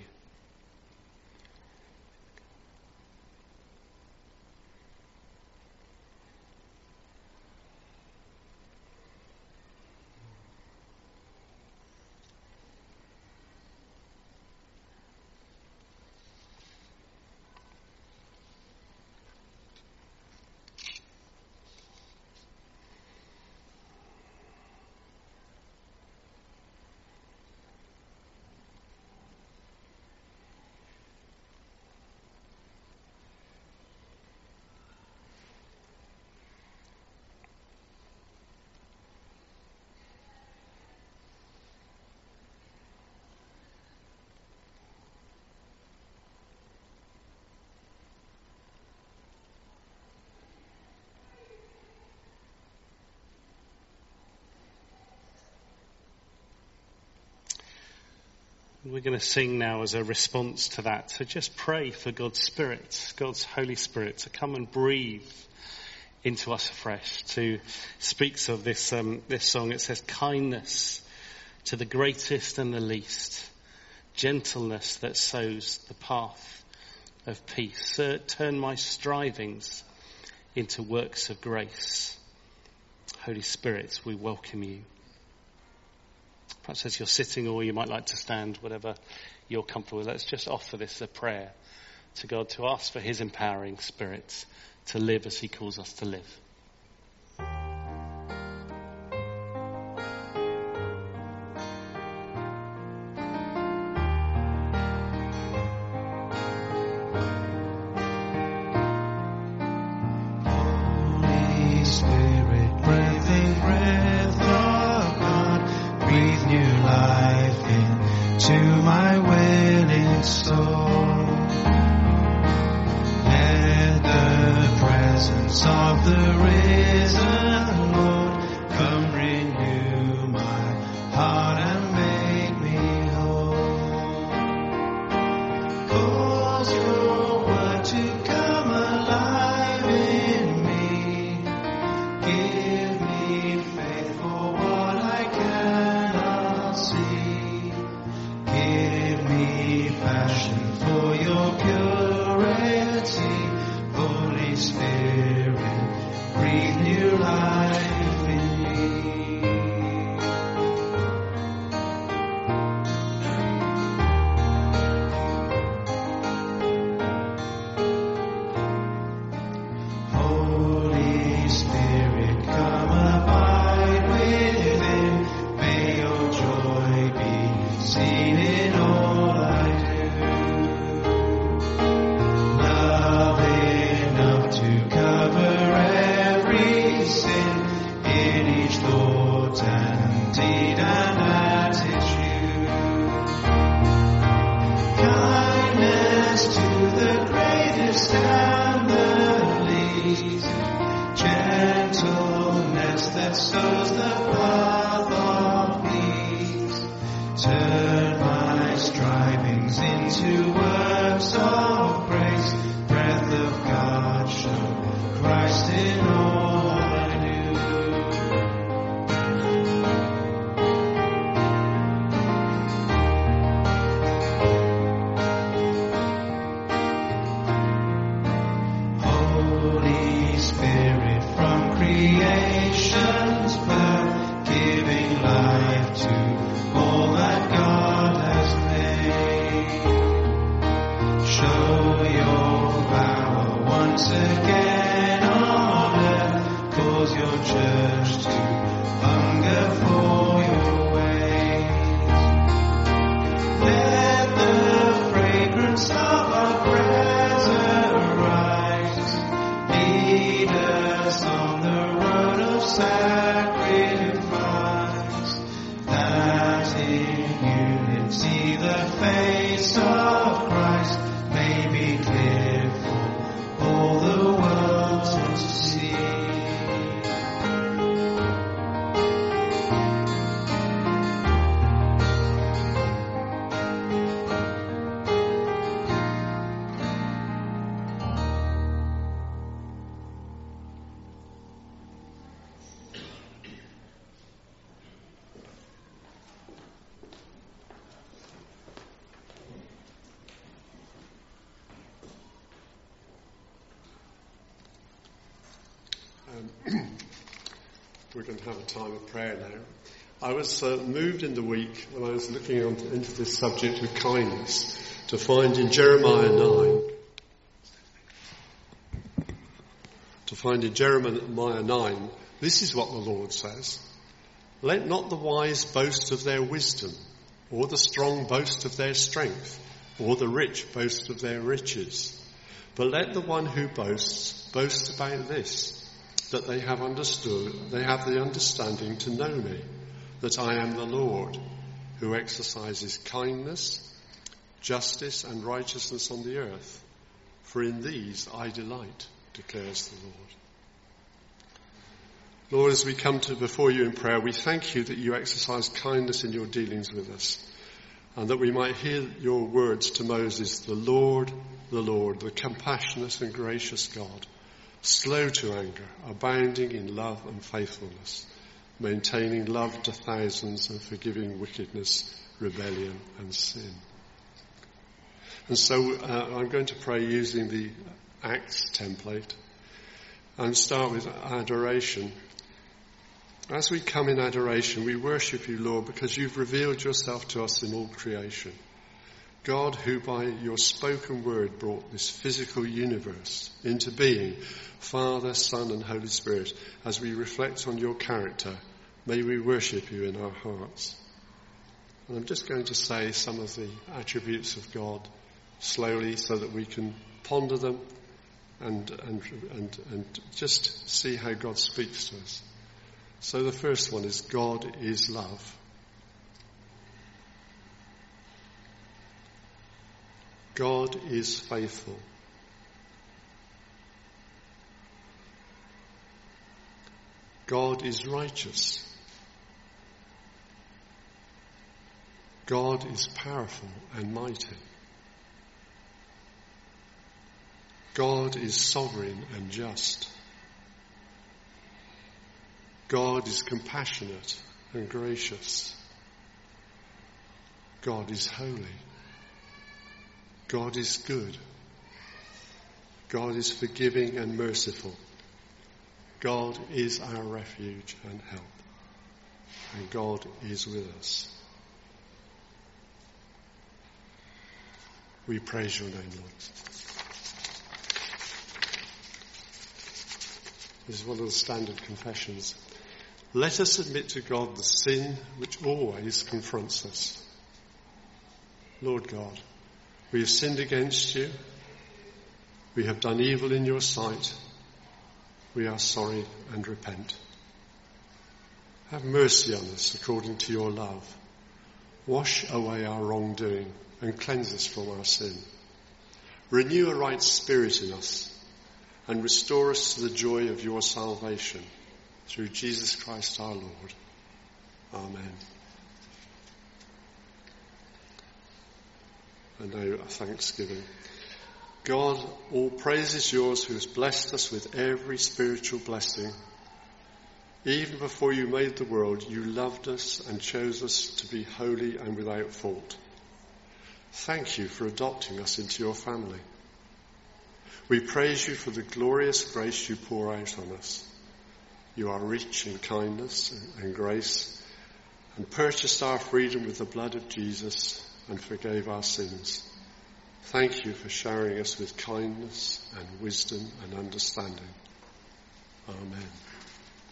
Speaker 1: We're going to sing now as a response to that. So just pray for God's Spirit, God's Holy Spirit, to come and breathe into us afresh. To speaks of this um, this song. It says, kindness to the greatest and the least, gentleness that sows the path of peace. So turn my strivings into works of grace. Holy Spirit, we welcome you. Perhaps as you're sitting, or you might like to stand, whatever you're comfortable with. Let's just offer this as a prayer to God, to ask for his empowering Spirit to live as he calls us to live.
Speaker 8: Holy Spirit, breathing breath of God, breathe new life into my willing soul. Let the presence of the risen Lord come renew my heart and make me whole. Cause your word to come alive in me. Give me faith for what I cannot see. Give me passion for your purity. Holy Spirit, breathe new life in me. Holy Spirit, come abide within. May your joy be seen in all I do. Love enough to cover every sin in each thought and deed and attitude. Kindness to the greatest and the least. Gentleness that sows the path of peace. Turn my strivings into works of grace. Breath of God, show Christ in all I do. Holy Spirit, from creation's birth, giving life to all that God has made. Show your cause your church to hunger for your ways. Let the fragrance of our prayers arise. Lead us on the road of sacrifice, that in unity the face of Christ may be clear for all the world to see.
Speaker 16: We're going to have a time of prayer now. I was uh, moved in the week when I was looking on, into this subject of kindness to find in Jeremiah nine, to find in Jeremiah nine, this is what the Lord says: let not the wise boast of their wisdom, or the strong boast of their strength, or the rich boast of their riches, but let the one who boasts boast about this, that they have understood, they have the understanding to know me, that I am the Lord, who exercises kindness, justice and righteousness on the earth. For in these I delight, declares the Lord. Lord, as we come to before you in prayer, we thank you that you exercise kindness in your dealings with us, and that we might hear your words to Moses, the Lord, the Lord, the compassionate and gracious God, slow to anger, abounding in love and faithfulness, maintaining love to thousands and forgiving wickedness, rebellion and sin. And so uh, I'm going to pray using the Acts template and start with adoration. As we come in adoration, we worship you, Lord, because you've revealed yourself to us in all creation. God, who by your spoken word brought this physical universe into being, Father, Son and Holy Spirit, as we reflect on your character, may we worship you in our hearts. And I'm just going to say some of the attributes of God slowly so that we can ponder them and, and, and, and just see how God speaks to us. So the first one is God is love. God is faithful. God is righteous. God is powerful and mighty. God is sovereign and just. God is compassionate and gracious. God is holy. God is good. God is forgiving and merciful. God is our refuge and help. And God is with us. We praise your name, Lord. This is one of the standard confessions. Let us admit to God the sin which always confronts us. Lord God, we have sinned against you. We have done evil in your sight. We are sorry and repent. Have mercy on us according to your love. Wash away our wrongdoing and cleanse us from our sin. Renew a right spirit in us and restore us to the joy of your salvation through Jesus Christ our Lord. Amen. And now a thanksgiving. God, all praise is yours who has blessed us with every spiritual blessing. Even before you made the world, you loved us and chose us to be holy and without fault. Thank you for adopting us into your family. We praise you for the glorious grace you pour out on us. You are rich in kindness and grace and purchased our freedom with the blood of Jesus and forgave our sins. Thank you for showering us with kindness and wisdom and understanding. Amen.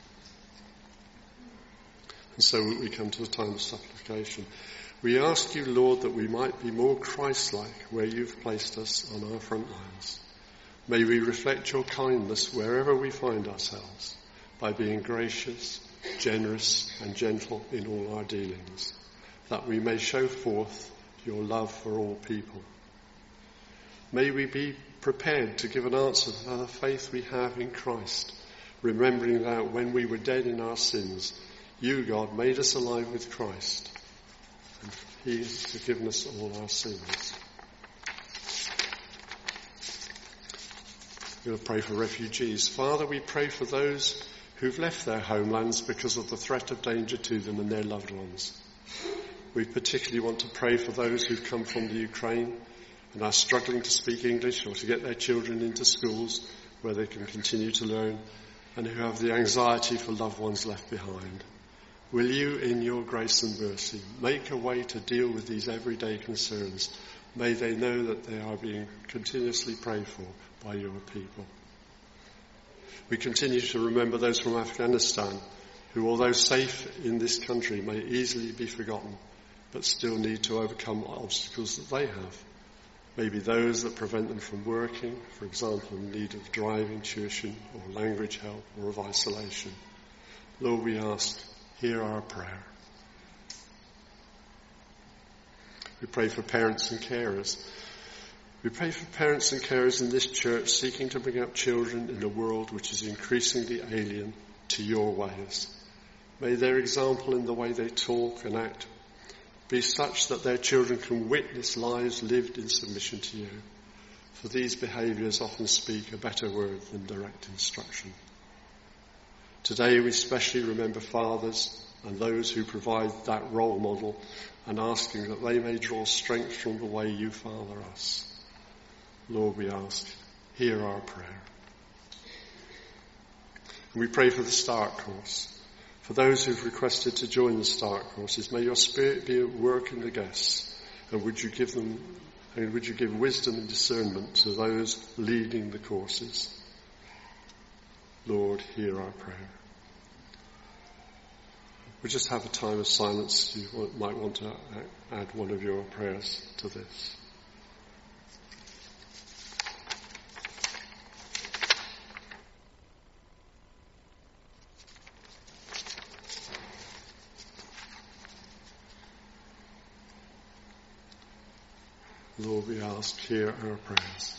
Speaker 16: And so we come to the time of supplication. We ask you, Lord, that we might be more Christ-like where you've placed us on our front lines. May we reflect your kindness wherever we find ourselves by being gracious, generous and gentle in all our dealings, that we may show forth your love for all people. May we be prepared to give an answer to the faith we have in Christ, remembering that when we were dead in our sins, you, God, made us alive with Christ, and he has forgiven us all our sins. We're going to pray for refugees. Father, we pray for those who've left their homelands because of the threat of danger to them and their loved ones. We particularly want to pray for those who've come from the Ukraine and are struggling to speak English or to get their children into schools where they can continue to learn, and who have the anxiety for loved ones left behind. Will you, in your grace and mercy, make a way to deal with these everyday concerns? May they know that they are being continuously prayed for by your people. We continue to remember those from Afghanistan who, although safe in this country, may easily be forgotten, but still need to overcome obstacles that they have. Maybe those that prevent them from working, for example, in need of driving, tuition, or language help, or of isolation. Lord, we ask, hear our prayer. We pray for parents and carers. We pray for parents and carers in this church seeking to bring up children in a world which is increasingly alien to your ways. May their example in the way they talk and act be such that their children can witness lives lived in submission to you. For these behaviours often speak a better word than direct instruction. Today we especially remember fathers and those who provide that role model, and asking that they may draw strength from the way you father us. Lord, we ask, hear our prayer. And we pray for the START course. For those who've requested to join the START courses, may your Spirit be at work in the guests, and would you give them, and would you give wisdom and discernment to those leading the courses. Lord, hear our prayer. We'll just have a time of silence. You might want to add one of your prayers to this. Lord, we ask, hear our prayers.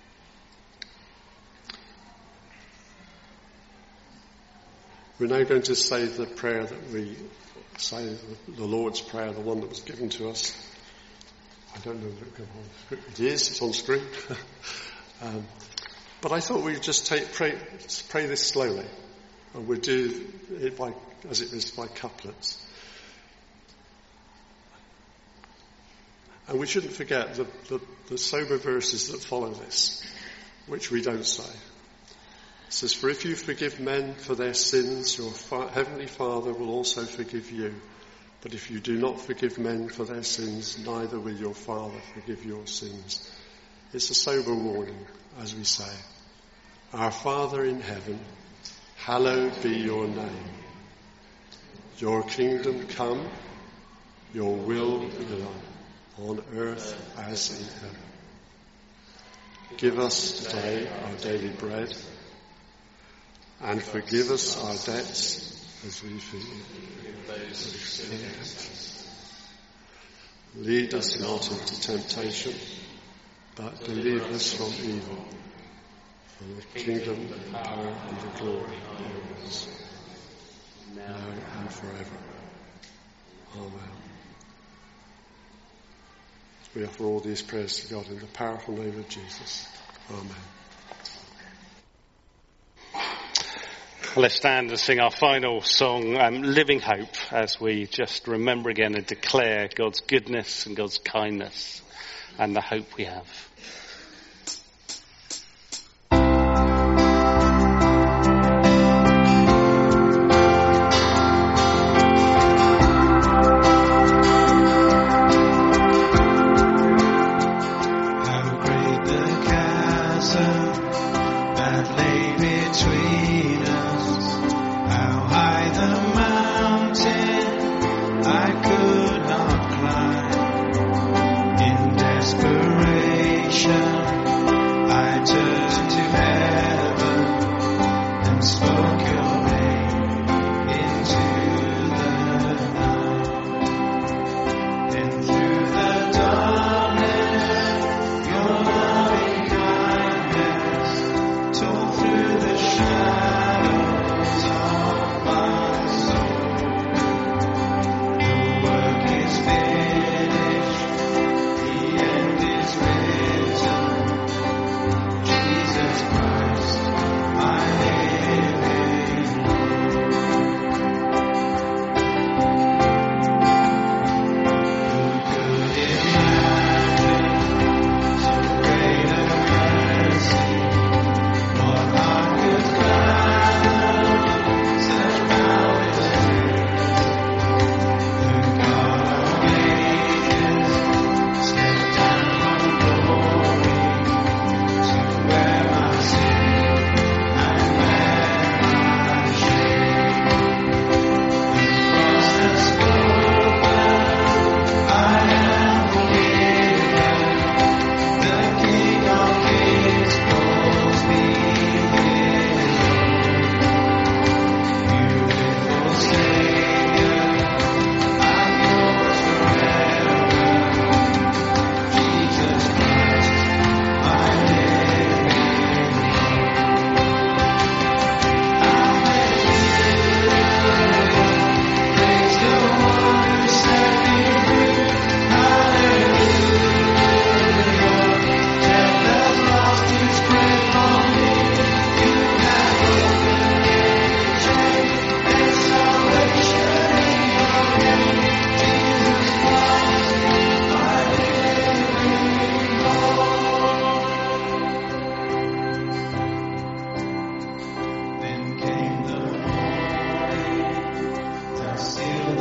Speaker 16: We're now going to say the prayer that we say, the Lord's Prayer, the one that was given to us. I don't know if it can on. It is, it's on screen. um, but I thought we'd just take, pray, pray this slowly. And we'll do it by, as it is, by couplets. And we shouldn't forget the, the, the sober verses that follow this, which we don't say. It says, for if you forgive men for their sins, your fa- heavenly Father will also forgive you. But if you do not forgive men for their sins, neither will your Father forgive your sins. It's a sober warning, as we say. Our Father in heaven, hallowed be your name. Your kingdom come, your will be done, on earth as in heaven. Give us today our daily bread, and forgive us our debts as we forgive those who sin against us. Lead us not into temptation, but deliver us from evil. For the kingdom, the power, and the glory are yours, now and forever. Amen. We offer all these prayers to God in the powerful name of Jesus. Amen.
Speaker 1: Let's stand and sing our final song, um, Living Hope, as we just remember again and declare God's goodness and God's kindness and the hope we have.
Speaker 8: Between us, how high the mountain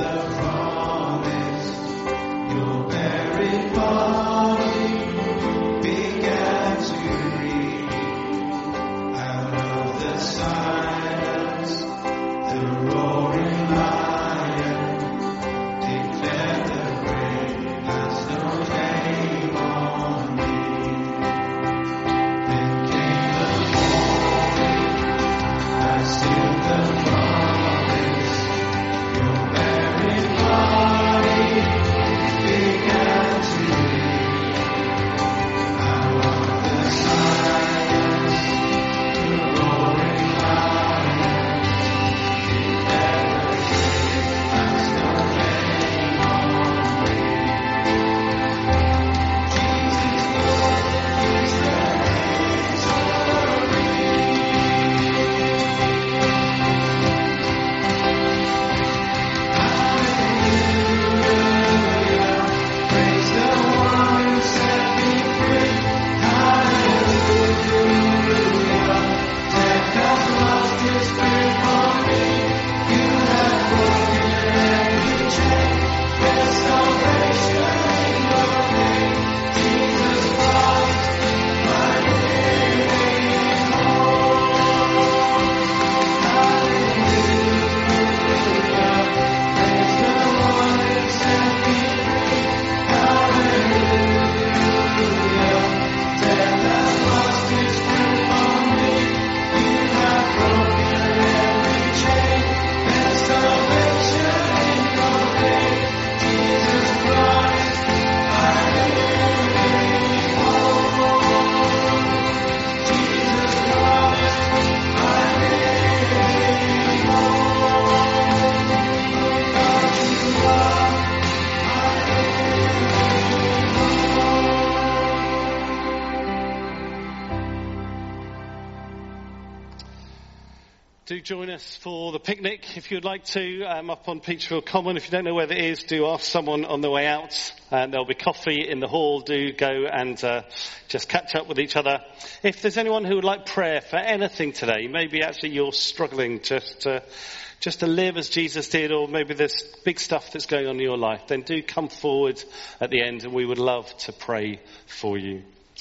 Speaker 1: Do join us for the picnic if you'd like to, um, up on Peachfield Common. If you don't know where that is, do ask someone on the way out. And there'll be coffee in the hall. Do go and uh, just catch up with each other. If there's anyone who would like prayer for anything today, maybe actually you're struggling just to, just to live as Jesus did, or maybe there's big stuff that's going on in your life, then do come forward at the end and we would love to pray for you.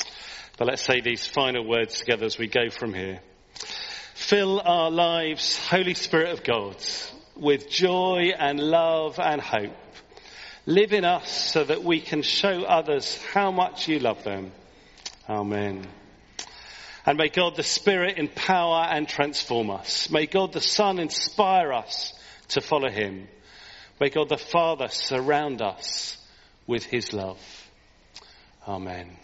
Speaker 1: But let's say these final words together as we go from here. Fill our lives, Holy Spirit of God, with joy and love and hope. Live in us so that we can show others how much you love them. Amen. And may God the Spirit empower and transform us. May God the Son inspire us to follow him. May God the Father surround us with his love. Amen.